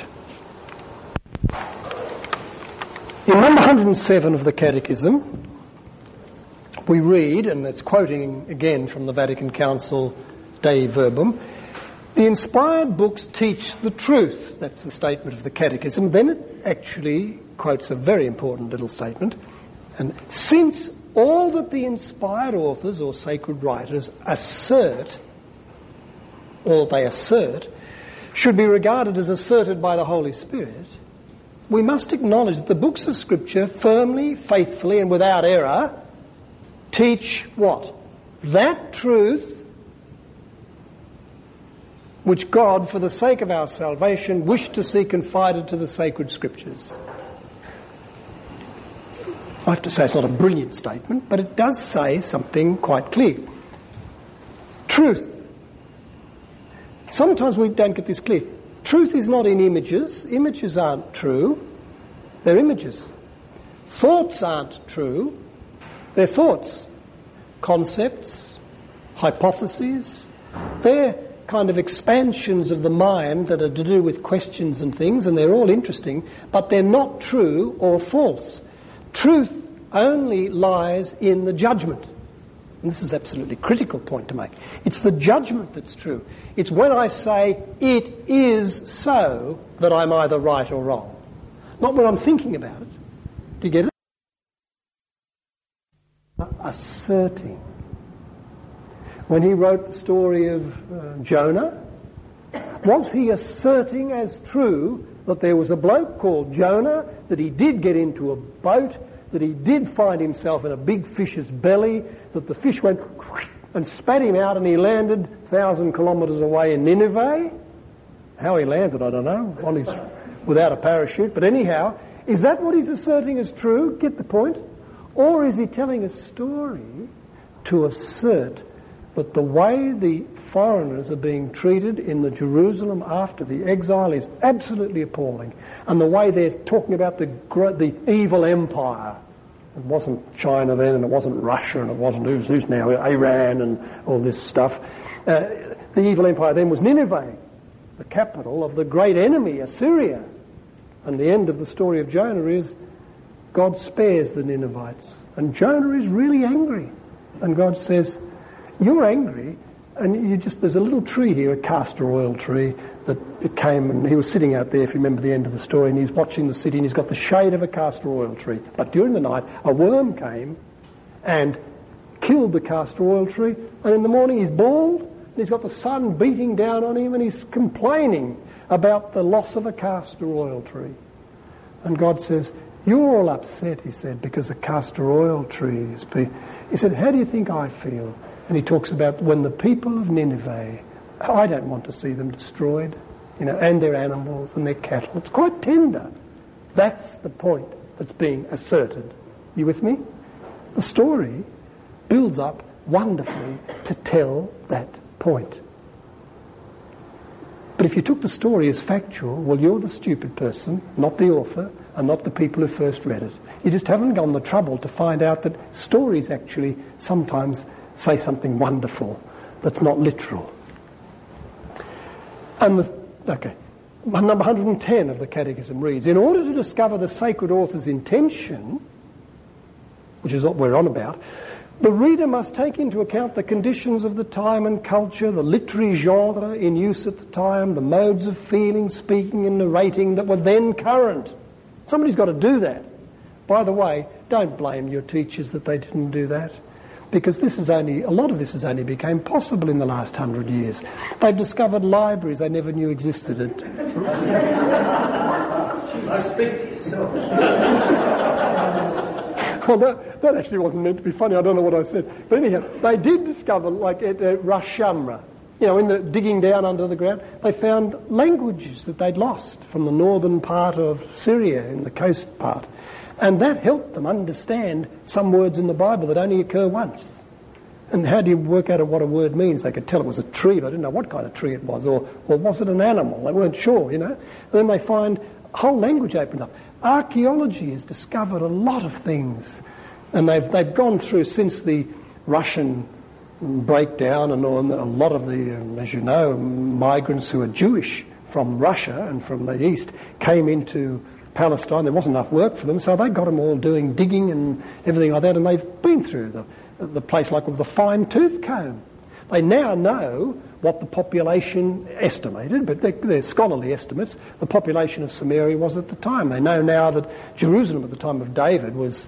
In number one hundred seven of the Catechism, we read, and it's quoting again from the Vatican Council, Dei Verbum, the inspired books teach the truth. That's the statement of the Catechism. Then it actually quotes a very important little statement. And since all that the inspired authors or sacred writers assert, or they assert, should be regarded as asserted by the Holy Spirit, we must acknowledge that the books of Scripture firmly, faithfully, and without error teach what? That truth which God, for the sake of our salvation, wished to see confided to the sacred Scriptures. I have to say it's not a brilliant statement, but it does say something quite clear. Truth. Sometimes we don't get this clear. Truth is not in images. Images aren't true. They're images. Thoughts aren't true. They're thoughts. Concepts, hypotheses, they're kind of expansions of the mind that are to do with questions and things, and they're all interesting, but they're not true or false. Truth only lies in the judgment. And this is an absolutely critical point to make. It's the judgment that's true. It's when I say it is so that I'm either right or wrong. Not when I'm thinking about it. Do you get it? Asserting. When he wrote the story of uh, Jonah, was he asserting as true that there was a bloke called Jonah, that he did get into a boat, that he did find himself in a big fish's belly, that the fish went and spat him out and he landed a thousand kilometres away in Nineveh? How he landed, I don't know, on his, without a parachute. But anyhow, is that what he's asserting as true? Get the point? Or is he telling a story to assert that the way the foreigners are being treated in the Jerusalem after the exile is absolutely appalling, and the way they're talking about the the evil empire? It wasn't China then, and it wasn't Russia, and it wasn't who's, who's now Iran and all this stuff. Uh, the evil empire then was Nineveh, the capital of the great enemy, Assyria. And the end of the story of Jonah is God spares the Ninevites. And Jonah is really angry. And God says, you're angry, and you just, there's a little tree here, a castor oil tree, that it came, and he was sitting out there, if you remember the end of the story, and he's watching the city, and he's got the shade of a castor oil tree. But during the night, a worm came and killed the castor oil tree, and in the morning he's bald, and he's got the sun beating down on him, and he's complaining about the loss of a castor oil tree. And God says, you're all upset, he said, because a castor oil tree is being... He said, how do you think I feel? And he talks about when the people of Nineveh, I don't want to see them destroyed, you know, and their animals and their cattle. It's quite tender. That's the point that's being asserted. You with me? The story builds up wonderfully to tell that point. But if you took the story as factual, well, you're the stupid person, not the author, and not the people who first read it. You just haven't gone the trouble to find out that stories actually sometimes say something wonderful that's not literal. And the, okay, number one hundred ten of the Catechism reads, in order to discover the sacred author's intention, which is what we're on about, the reader must take into account the conditions of the time and culture, the literary genre in use at the time, the modes of feeling, speaking and narrating that were then current. Somebody's got to do that. By the way, don't blame your teachers that they didn't do that, because this is only, a lot of this has only become possible in the last hundred years. They've discovered libraries they never knew existed. I speak for yourself. Well, that, that actually wasn't meant to be funny. I don't know what I said. But anyhow, they did discover, like at uh, Ras Shamra, you know, in the digging down under the ground, they found languages that they'd lost from the northern part of Syria, in the coast part. And that helped them understand some words in the Bible that only occur once. And how do you work out what a word means? They could tell it was a tree, but I didn't know what kind of tree it was. Or, or was it an animal? They weren't sure, you know. And then they find a whole language opened up. Archaeology has discovered a lot of things. And they've, they've gone through since the Russian breakdown, and a lot of the, um, as you know, migrants who are Jewish from Russia and from the East came into Palestine. There wasn't enough work for them, so they got them all doing digging and everything like that, and they've been through the, the place like with the fine-tooth comb. They now know what the population estimated, but they're, they're scholarly estimates, the population of Samaria was at the time. They know now that Jerusalem at the time of David was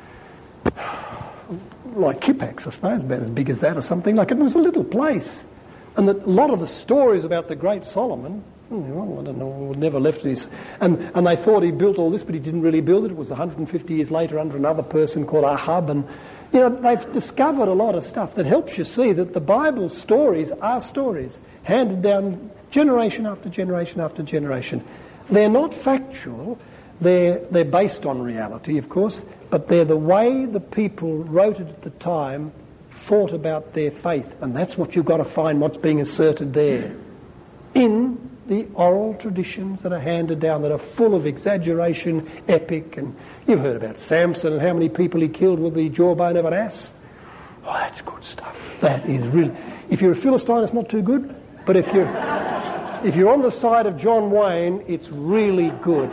like Kippax, I suppose, about as big as that or something. Like, it was a little place. And that a lot of the stories about the great Solomon, well, I don't know, never left this. And, and they thought he built all this, but he didn't really build it. It was one hundred fifty years later under another person called Ahab. And, you know, they've discovered a lot of stuff that helps you see that the Bible's stories are stories handed down generation after generation after generation. They're not factual. They're, they're based on reality, of course, but they're the way the people wrote it at the time thought about their faith. And that's what you've got to find, what's being asserted there. In the oral traditions that are handed down, that are full of exaggeration, epic, and you've heard about Samson and how many people he killed with the jawbone of an ass. Oh, that's good stuff. That is really... If you're a Philistine, it's not too good, but if you're, if you're on the side of John Wayne, it's really good.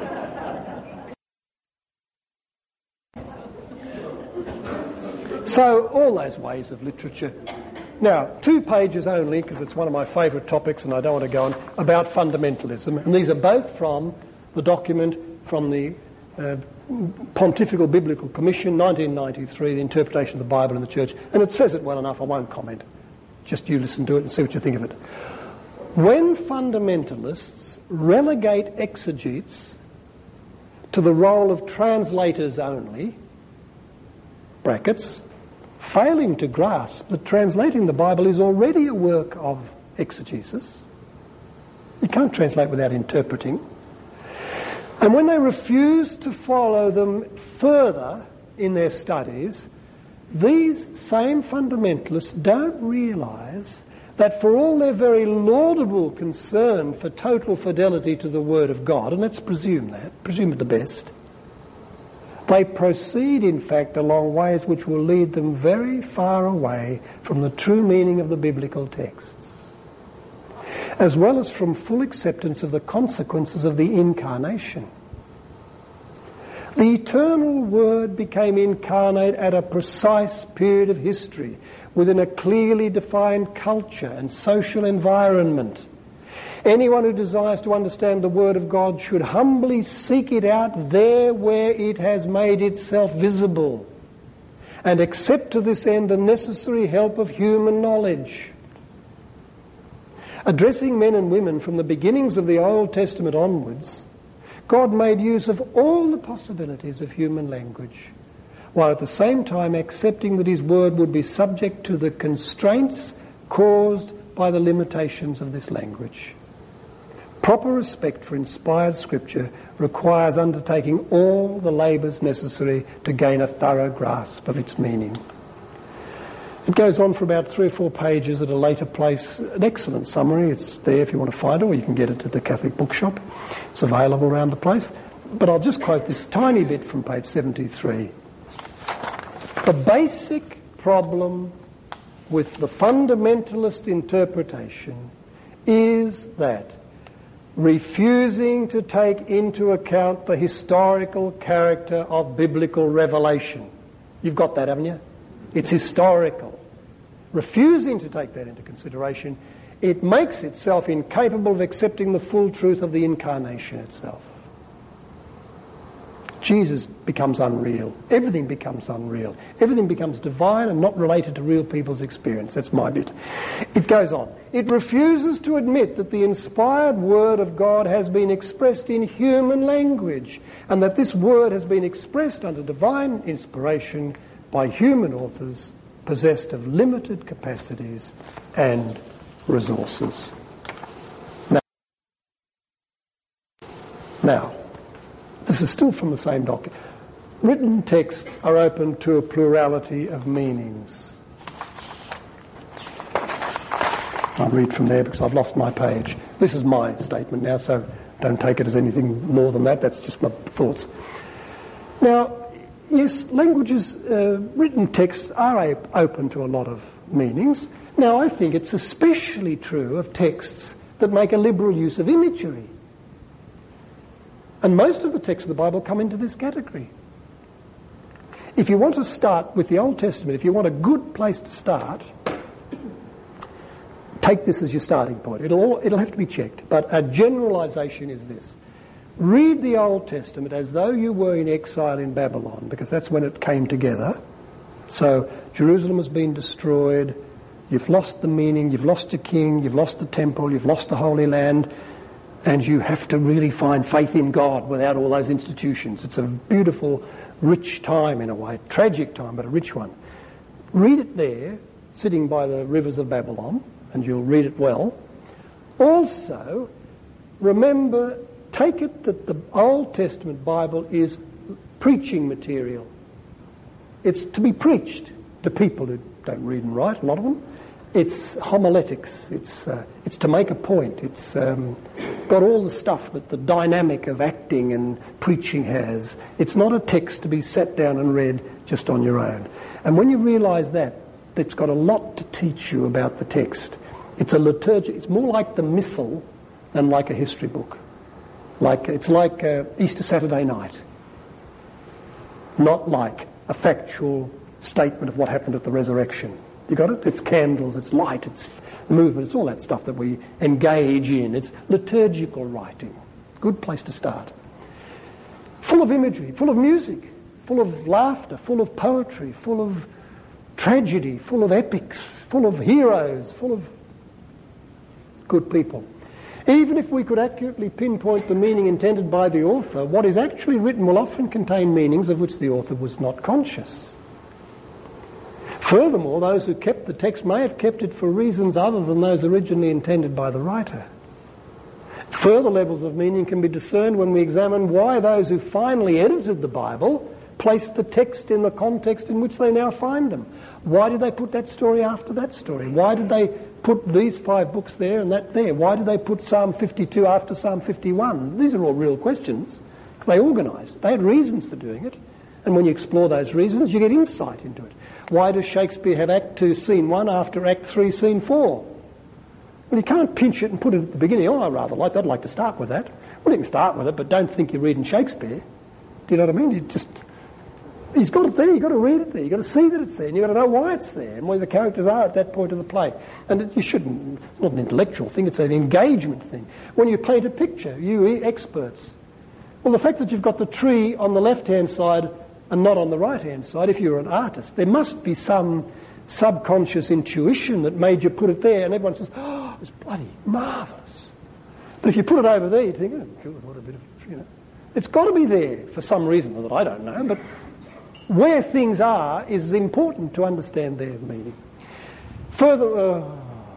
So, all those ways of literature. Now, two pages only, because it's one of my favourite topics and I don't want to go on, about fundamentalism. And these are both from the document from the uh, Pontifical Biblical Commission, nineteen ninety-three, the interpretation of the Bible in the Church. And it says it well enough, I won't comment. Just you listen to it and see what you think of it. When fundamentalists relegate exegetes to the role of translators only, brackets, failing to grasp that translating the Bible is already a work of exegesis. You can't translate without interpreting. And when they refuse to follow them further in their studies, these same fundamentalists don't realise that for all their very laudable concern for total fidelity to the Word of God, and let's presume that, presume it the best, they proceed, in fact, along ways which will lead them very far away from the true meaning of the biblical texts, as well as from full acceptance of the consequences of the incarnation. The eternal Word became incarnate at a precise period of history, within a clearly defined culture and social environment. Anyone who desires to understand the Word of God should humbly seek it out there where it has made itself visible, and accept to this end the necessary help of human knowledge. Addressing men and women from the beginnings of the Old Testament onwards, God made use of all the possibilities of human language, while at the same time accepting that His Word would be subject to the constraints caused by the limitations of this language. Proper respect for inspired Scripture requires undertaking all the labours necessary to gain a thorough grasp of its meaning. It goes on for about three or four pages at a later place. An excellent summary. It's there if you want to find it, or you can get it at the Catholic bookshop. It's available around the place. But I'll just quote this tiny bit from page seventy-three. The basic problem with the fundamentalist interpretation is that refusing to take into account the historical character of biblical revelation. You've got that, haven't you? It's historical. Refusing to take that into consideration, it makes itself incapable of accepting the full truth of the incarnation itself. Jesus becomes unreal. Everything becomes unreal. Everything becomes divine and not related to real people's experience. That's my bit. It goes on. It refuses to admit that the inspired Word of God has been expressed in human language, and that this Word has been expressed under divine inspiration by human authors possessed of limited capacities and resources. Now, now this is still from the same document. Written texts are open to a plurality of meanings. I'll read from there because I've lost my page. This is my statement now, so don't take it as anything more than that. That's just my thoughts. Now, yes, languages, uh, written texts are a- open to a lot of meanings. Now, I think it's especially true of texts that make a liberal use of imagery. And most of the texts of the Bible come into this category. If you want to start with the Old Testament, if you want a good place to start, take this as your starting point. It'll, all, it'll have to be checked, but a generalisation is this. Read the Old Testament as though you were in exile in Babylon, because that's when it came together. So Jerusalem has been destroyed, you've lost the meaning, you've lost your king, you've lost the temple, you've lost the Holy Land, and you have to really find faith in God without all those institutions. It's a beautiful, rich time in a way, tragic time, but a rich one. Read it there, sitting by the rivers of Babylon, and you'll read it well. Also, remember take it that the Old Testament Bible is preaching material. It's to be preached to people who don't read and write, a lot of them. It's homiletics. It's uh, it's to make a point. It's um, got all the stuff that the dynamic of acting and preaching has. It's not a text to be sat down and read just on your own. And when you realise that, it's got a lot to teach you about the text. It's a liturgy. It's more like the Missal than like a history book. Like it's like uh, Easter Saturday night, not like a factual statement of what happened at the resurrection. You got it? It's candles, it's light, it's movement, it's all that stuff that we engage in. It's liturgical writing. Good place to start. Full of imagery, full of music, full of laughter, full of poetry, full of tragedy, full of epics, full of heroes, full of good people. Even if we could accurately pinpoint the meaning intended by the author, what is actually written will often contain meanings of which the author was not conscious. Furthermore, those who kept the text may have kept it for reasons other than those originally intended by the writer. Further levels of meaning can be discerned when we examine why those who finally edited the Bible placed the text in the context in which they now find them. Why did they put that story after that story? Why did they put these five books there and that there? Why did they put Psalm fifty-two after Psalm fifty-one? These are all real questions. They organised. They had reasons for doing it. And when you explore those reasons, you get insight into it. Why does Shakespeare have Act two, Scene one after Act three, Scene four? Well, you can't pinch it and put it at the beginning. Oh, I rather like that. I'd like to start with that. Well, you can start with it, but don't think you're reading Shakespeare. Do you know what I mean? You just... He's got it there, you've got to read it there, you've got to see that it's there, and you've got to know why it's there, and where the characters are at that point of the play. And it, you shouldn't, it's not an intellectual thing, it's an engagement thing. When you paint a picture, you experts, well, the fact that you've got the tree on the left-hand side and not on the right-hand side, if you're an artist, there must be some subconscious intuition that made you put it there, and everyone says, oh, it's bloody marvellous. But if you put it over there, you think, oh, good, what a bit of, you know. It's got to be there for some reason that I don't know, but where things are is important to understand their meaning. Further, uh,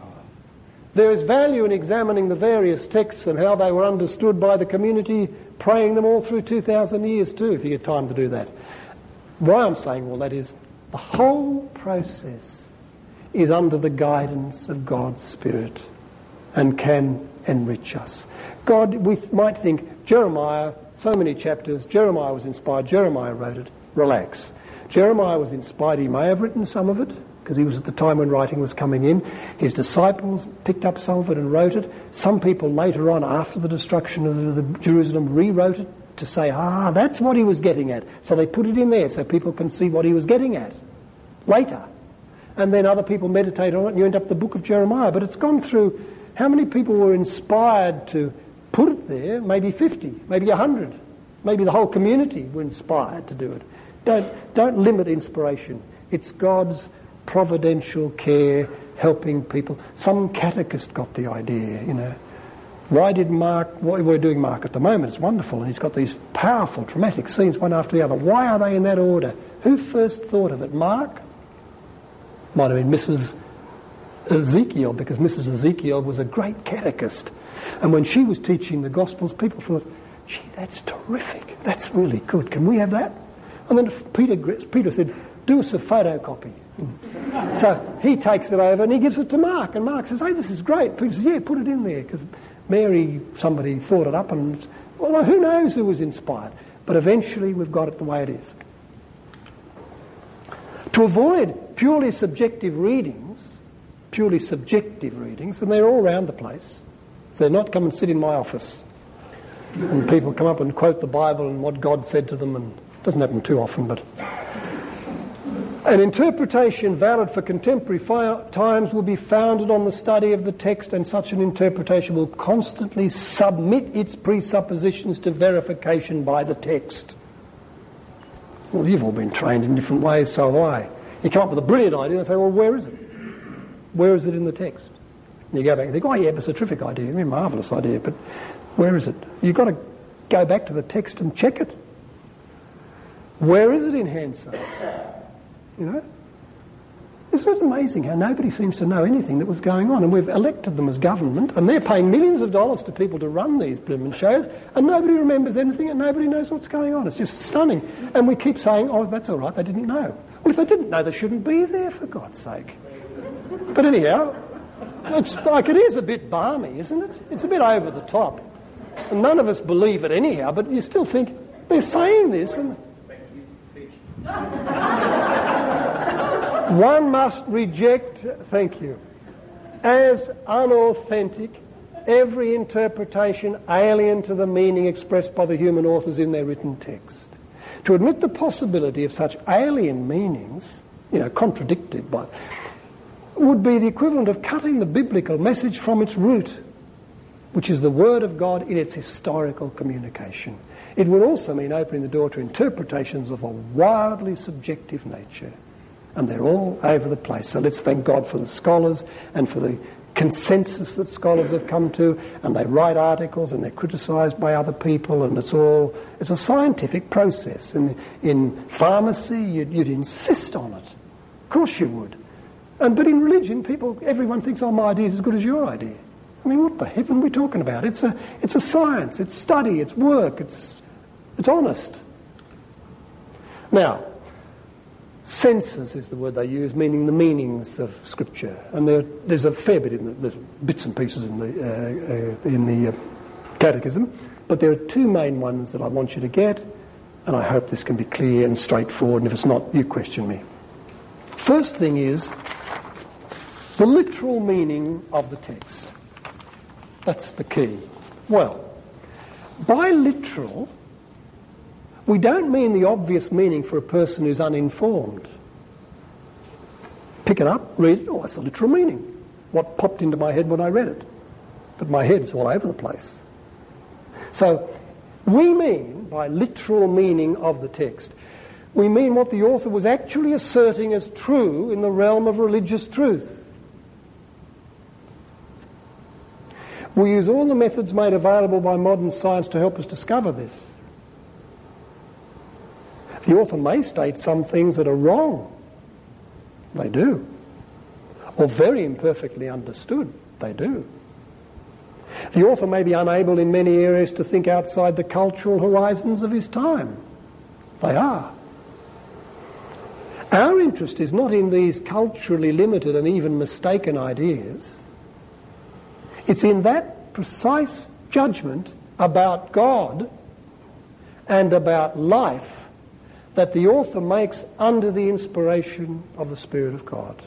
there is value in examining the various texts and how they were understood by the community, praying them all through two thousand years too, if you get time to do that. Why I'm saying all that is the whole process is under the guidance of God's Spirit and can enrich us. God, we might think, Jeremiah, so many chapters, Jeremiah was inspired, Jeremiah wrote it. Relax. Jeremiah was inspired. He may have written some of it because he was at the time when writing was coming in. His disciples picked up some of it and wrote it. Some people later on, after the destruction of the, the Jerusalem, rewrote it to say, ah, that's what he was getting at. So they put it in there so people can see what he was getting at later. And then other people meditate on it and you end up the book of Jeremiah. But it's gone through, how many people were inspired to put it there? Maybe fifty, maybe one hundred. Maybe the whole community were inspired to do it. Don't, don't limit inspiration. It's God's providential care helping people. Some catechist got the idea, you know. Why did Mark, what we're doing Mark at the moment, it's wonderful, and he's got these powerful, dramatic scenes one after the other. Why are they in that order? Who first thought of it? Mark? Might have been Missus Ezekiel, because Missus Ezekiel was a great catechist. And when she was teaching the Gospels, people thought, gee, that's terrific. That's really good. Can we have that? And then Peter, Peter said, do us a photocopy. So he takes it over and he gives it to Mark. And Mark says, hey, this is great. Peter says, yeah, put it in there. Because Mary, somebody thought it up. And, well, who knows who was inspired. But eventually we've got it the way it is. To avoid purely subjective readings, purely subjective readings, and they're all around the place. They're not come and sit in my office. And people come up and quote the Bible and what God said to them, and it doesn't happen too often, but... An interpretation valid for contemporary fi- times will be founded on the study of the text, and such an interpretation will constantly submit its presuppositions to verification by the text. Well, you've all been trained in different ways, so have I. You come up with a brilliant idea and say, well, where is it? Where is it in the text? And you go back and think, oh yeah, but it's a terrific idea, a marvellous idea, but where is it? You've got to go back to the text and check it. Where is it in Hansard? You know? Isn't it amazing how nobody seems to know anything that was going on? And we've elected them as government, and they're paying millions of dollars to people to run these blooming shows, and nobody remembers anything and nobody knows what's going on. It's just stunning. And we keep saying, oh, that's all right, they didn't know. Well, if they didn't know, they shouldn't be there, for God's sake. But anyhow, it's like it is a bit balmy, isn't it? It's a bit over the top. And none of us believe it anyhow, but you still think, they're saying this, and... One must reject, thank you, as unauthentic every interpretation alien to the meaning expressed by the human authors in their written text. To admit the possibility of such alien meanings, you know, contradicted by, would be the equivalent of cutting the biblical message from its root, which is the Word of God in its historical communication. It would also mean opening the door to interpretations of a wildly subjective nature. And they're all over the place. So let's thank God for the scholars and for the consensus that scholars have come to, and they write articles and they're criticised by other people, and it's all, it's a scientific process. And in pharmacy, you'd, you'd insist on it. Of course you would. And but in religion, people, everyone thinks, oh, my idea is as good as your idea. I mean, what the heaven are we talking about? It's a, it's a science, it's study, it's work, it's, it's honest. Now, senses is the word they use, meaning the meanings of Scripture, and there, there's a fair bit in the, there's bits and pieces in the uh, uh, in the uh, Catechism, but there are two main ones that I want you to get, and I hope this can be clear and straightforward. And if it's not, you question me. First thing is the literal meaning of the text. That's the key. Well, by literal, we don't mean the obvious meaning for a person who's uninformed. Pick it up, read it, oh, that's the literal meaning. What popped into my head when I read it? But my head's all over the place. So, we mean, by literal meaning of the text, we mean what the author was actually asserting as true in the realm of religious truth. We use all the methods made available by modern science to help us discover this. The author may state some things that are wrong. They do. Or very imperfectly understood. They do. The author may be unable in many areas to think outside the cultural horizons of his time. They are. Our interest is not in these culturally limited and even mistaken ideas. It's in that precise judgment about God and about life that the author makes under the inspiration of the Spirit of God.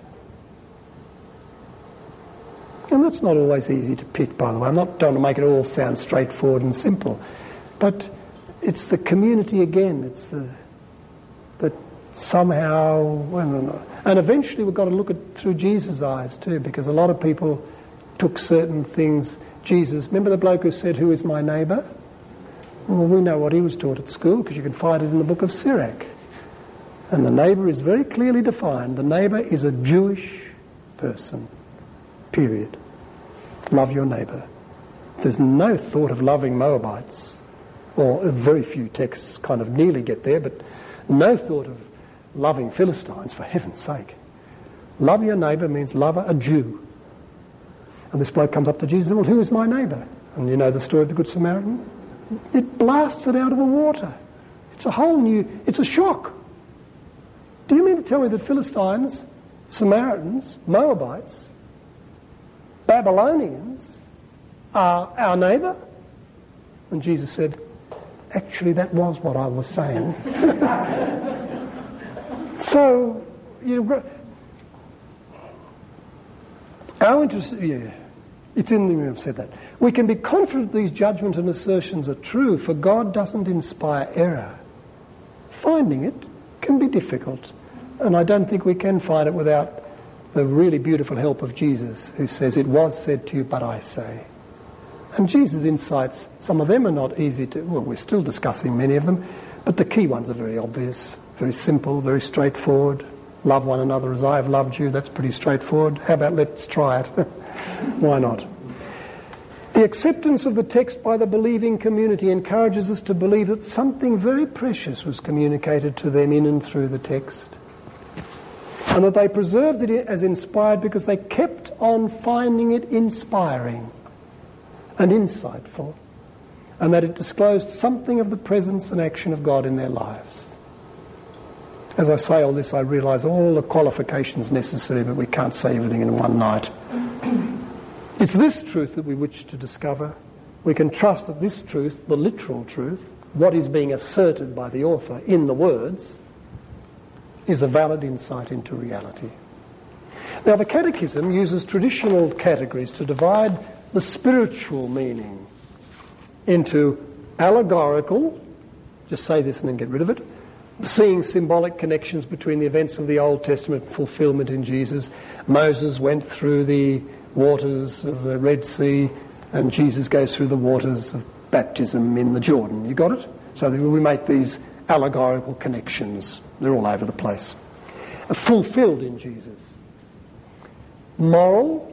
And that's not always easy to pick, by the way. I'm not trying to make it all sound straightforward and simple. But it's the community again. It's the that somehow, well, and eventually we've got to look at through Jesus' eyes too, because a lot of people took certain things. Jesus, remember the bloke who said, "Who is my neighbour?" Well, we know what he was taught at school, because you can find it in the book of Sirach. And the neighbour is very clearly defined. The neighbour is a Jewish person. Period. Love your neighbour. There's no thought of loving Moabites, or very few texts kind of nearly get there, but no thought of loving Philistines, for heaven's sake. Love your neighbour means love a Jew. And this bloke comes up to Jesus and says, well, who is my neighbour? And you know the story of the Good Samaritan? It blasts it out of the water. It's a whole new, it's a shock. Do you mean to tell me that Philistines, Samaritans, Moabites, Babylonians are our neighbour? And Jesus said, actually that was what I was saying. So, you know, our interest, yeah, it's in the, I've said that. We can be confident these judgments and assertions are true, for God doesn't inspire error. Finding it can be difficult, and I don't think we can find it without the really beautiful help of Jesus, who says, it was said to you, but I say. And Jesus' insights, some of them are not easy to, well, we're still discussing many of them, but the key ones are very obvious, very simple, very straightforward. Love one another as I have loved you, that's pretty straightforward. How about let's try it? Why not? The acceptance of the text by the believing community encourages us to believe that something very precious was communicated to them in and through the text. And that they preserved it as inspired because they kept on finding it inspiring and insightful, and that it disclosed something of the presence and action of God in their lives. As I say all this, I realise all the qualifications necessary, but we can't say everything in one night. It's this truth that we wish to discover. We can trust that this truth, the literal truth, what is being asserted by the author in the words, is a valid insight into reality. Now, the Catechism uses traditional categories to divide the spiritual meaning into allegorical, just say this and then get rid of it, seeing symbolic connections between the events of the Old Testament fulfillment in Jesus. Moses went through the waters of the Red Sea and Jesus goes through the waters of baptism in the Jordan. You got it? So we make these allegorical connections. They're all over the place. Fulfilled in Jesus. Moral,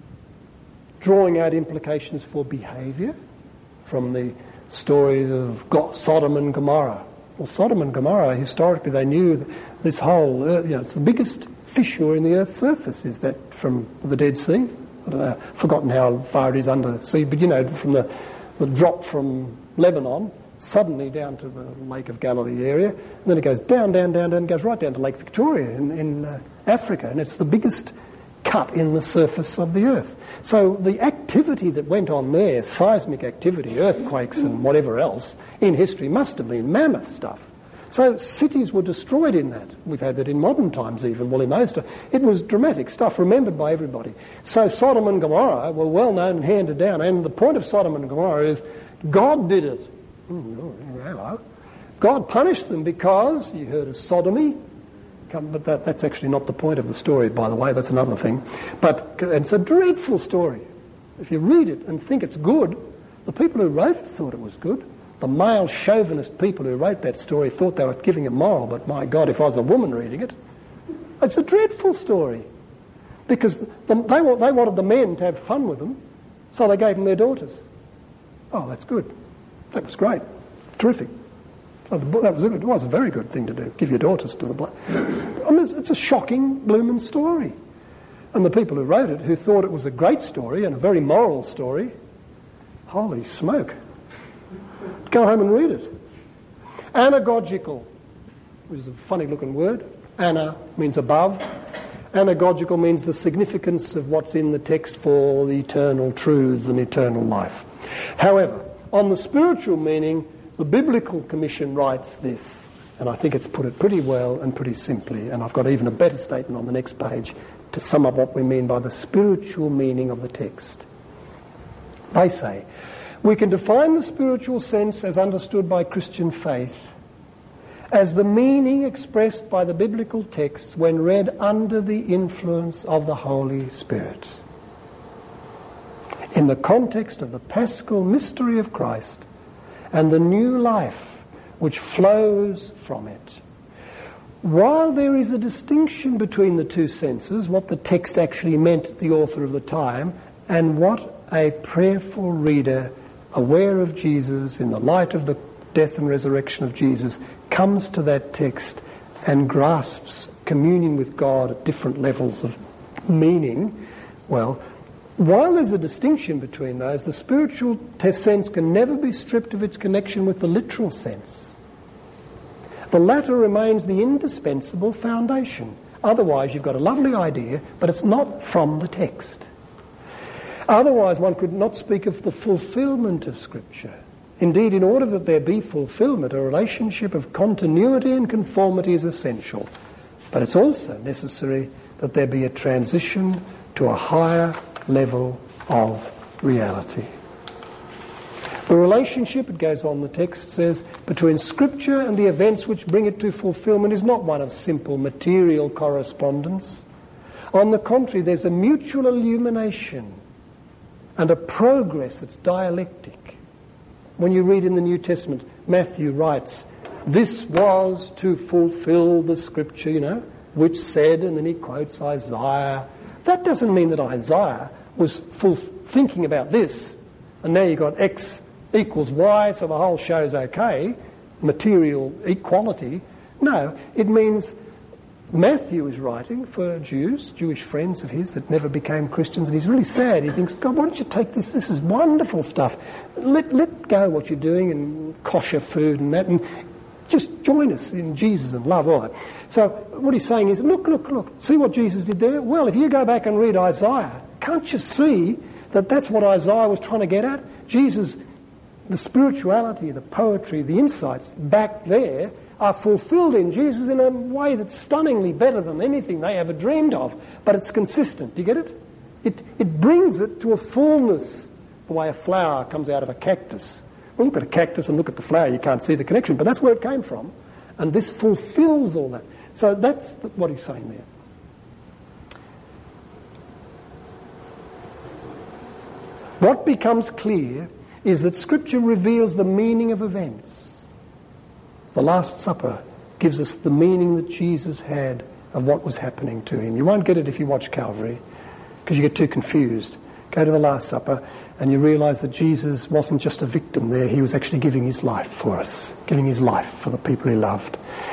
drawing out implications for behaviour from the stories of God, Sodom and Gomorrah. Well, Sodom and Gomorrah, historically, they knew this whole, uh, you know, it's the biggest fissure in the Earth's surface, is that from the Dead Sea. I don't know, I've forgotten how far it is under the sea, but you know, from the, the drop from Lebanon, suddenly down to the Lake of Galilee area, and then it goes down, down, down, down, and goes right down to Lake Victoria in, in uh, Africa, and it's the biggest cut in the surface of the Earth. So the activity that went on there, seismic activity, earthquakes and whatever else, in history must have been mammoth stuff. So cities were destroyed in that. We've had that in modern times even. Well, in those times, it was dramatic stuff, remembered by everybody. So Sodom and Gomorrah were well known and handed down, and the point of Sodom and Gomorrah is God did it. Oh, hello. God punished them because, you heard of sodomy, but that, that's actually not the point of the story, by the way, that's another thing. But and it's a dreadful story. If you read it and think it's good, the people who wrote it thought it was good. The male chauvinist people who wrote that story thought they were giving it moral, but my God, if I was a woman reading it, it's a dreadful story. Because the, they, they wanted the men to have fun with them, so they gave them their daughters. Oh, that's good. That was great. Terrific. So the, that was, it was a very good thing to do, give your daughters to the blood. I mean, it's, it's a shocking, blooming story. And the people who wrote it, who thought it was a great story and a very moral story, holy smoke. Go home and read it. Anagogical, which is a funny-looking word. Ana means above. Anagogical means the significance of what's in the text for the eternal truths and eternal life. However, on the spiritual meaning, the Biblical Commission writes this, and I think it's put it pretty well and pretty simply, and I've got even a better statement on the next page to sum up what we mean by the spiritual meaning of the text. They say, we can define the spiritual sense as understood by Christian faith as the meaning expressed by the biblical texts when read under the influence of the Holy Spirit. In the context of the paschal mystery of Christ and the new life which flows from it. While there is a distinction between the two senses, what the text actually meant, the author of the time, and what a prayerful reader aware of Jesus in the light of the death and resurrection of Jesus comes to that text and grasps communion with God at different levels of meaning, well, while there's a distinction between those, the spiritual sense can never be stripped of its connection with the literal sense. The latter remains the indispensable foundation. Otherwise, you've got a lovely idea, but it's not from the text. Otherwise, one could not speak of the fulfillment of Scripture. Indeed, in order that there be fulfillment, a relationship of continuity and conformity is essential. But it's also necessary that there be a transition to a higher level of reality. The relationship, it goes on, the text says, between Scripture and the events which bring it to fulfillment is not one of simple material correspondence. On the contrary, there's a mutual illumination and a progress that's dialectic. When you read in the New Testament, Matthew writes, this was to fulfill the Scripture, you know, which said, and then he quotes Isaiah. That doesn't mean that Isaiah was full thinking about this, and now you've got X equals Y, so the whole show's okay, material equality. No, it means Matthew is writing for Jews, Jewish friends of his that never became Christians, and he's really sad. He thinks, God, why don't you take this? This is wonderful stuff. Let, let go what you're doing and kosher food and that, and just join us in Jesus and love. All right. So what he's saying is, look, look, look, see what Jesus did there? Well, if you go back and read Isaiah, can't you see that that's what Isaiah was trying to get at? Jesus, the spirituality, the poetry, the insights back there are fulfilled in Jesus in a way that's stunningly better than anything they ever dreamed of. But it's consistent. Do you get it? It, it brings it to a fullness, the way a flower comes out of a cactus. Well, look at a cactus and look at the flower, you can't see the connection, but that's where it came from. And this fulfills all that. So that's what he's saying there. What becomes clear is that Scripture reveals the meaning of events. The Last Supper gives us the meaning that Jesus had of what was happening to him. You won't get it if you watch Calvary, because you get too confused. Go to the Last Supper and you realise that Jesus wasn't just a victim there, he was actually giving his life for us, giving his life for the people he loved.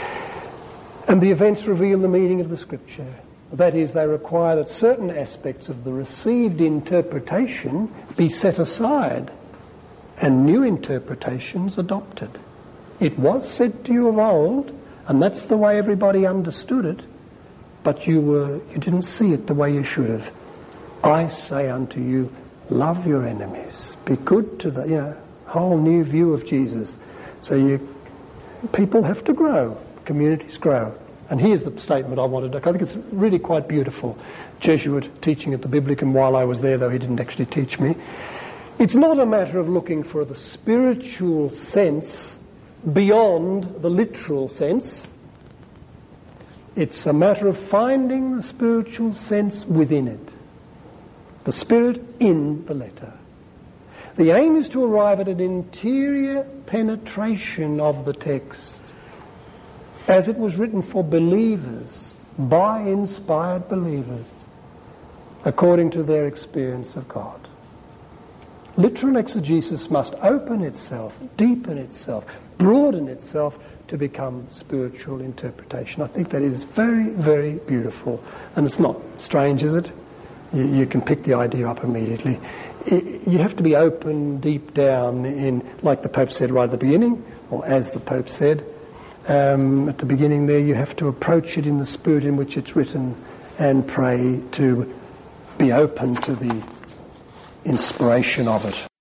And the events reveal the meaning of the Scripture. That is, they require that certain aspects of the received interpretation be set aside and new interpretations adopted. It was said to you of old, and that's the way everybody understood it, but you were you didn't see it the way you should have. I say unto you, love your enemies. Be good to the, you know, whole new view of Jesus. So you, people have to grow. Communities grow. And here's the statement I wanted to, I think it's really quite beautiful. Jesuit teaching at the Biblicum while I was there, though he didn't actually teach me. It's not a matter of looking for the spiritual sense beyond the literal sense. It's a matter of finding the spiritual sense within it. The Spirit in the letter. The aim is to arrive at an interior penetration of the text as it was written for believers, by inspired believers, according to their experience of God. Literal exegesis must open itself, deepen itself, broaden itself to become spiritual interpretation. I think that is very, very beautiful. And it's not strange, is it? You, you can pick the idea up immediately. It, you have to be open deep down in, like the Pope said right at the beginning, or as the Pope said, um, at the beginning there, you have to approach it in the spirit in which it's written and pray to be open to the inspiration of it.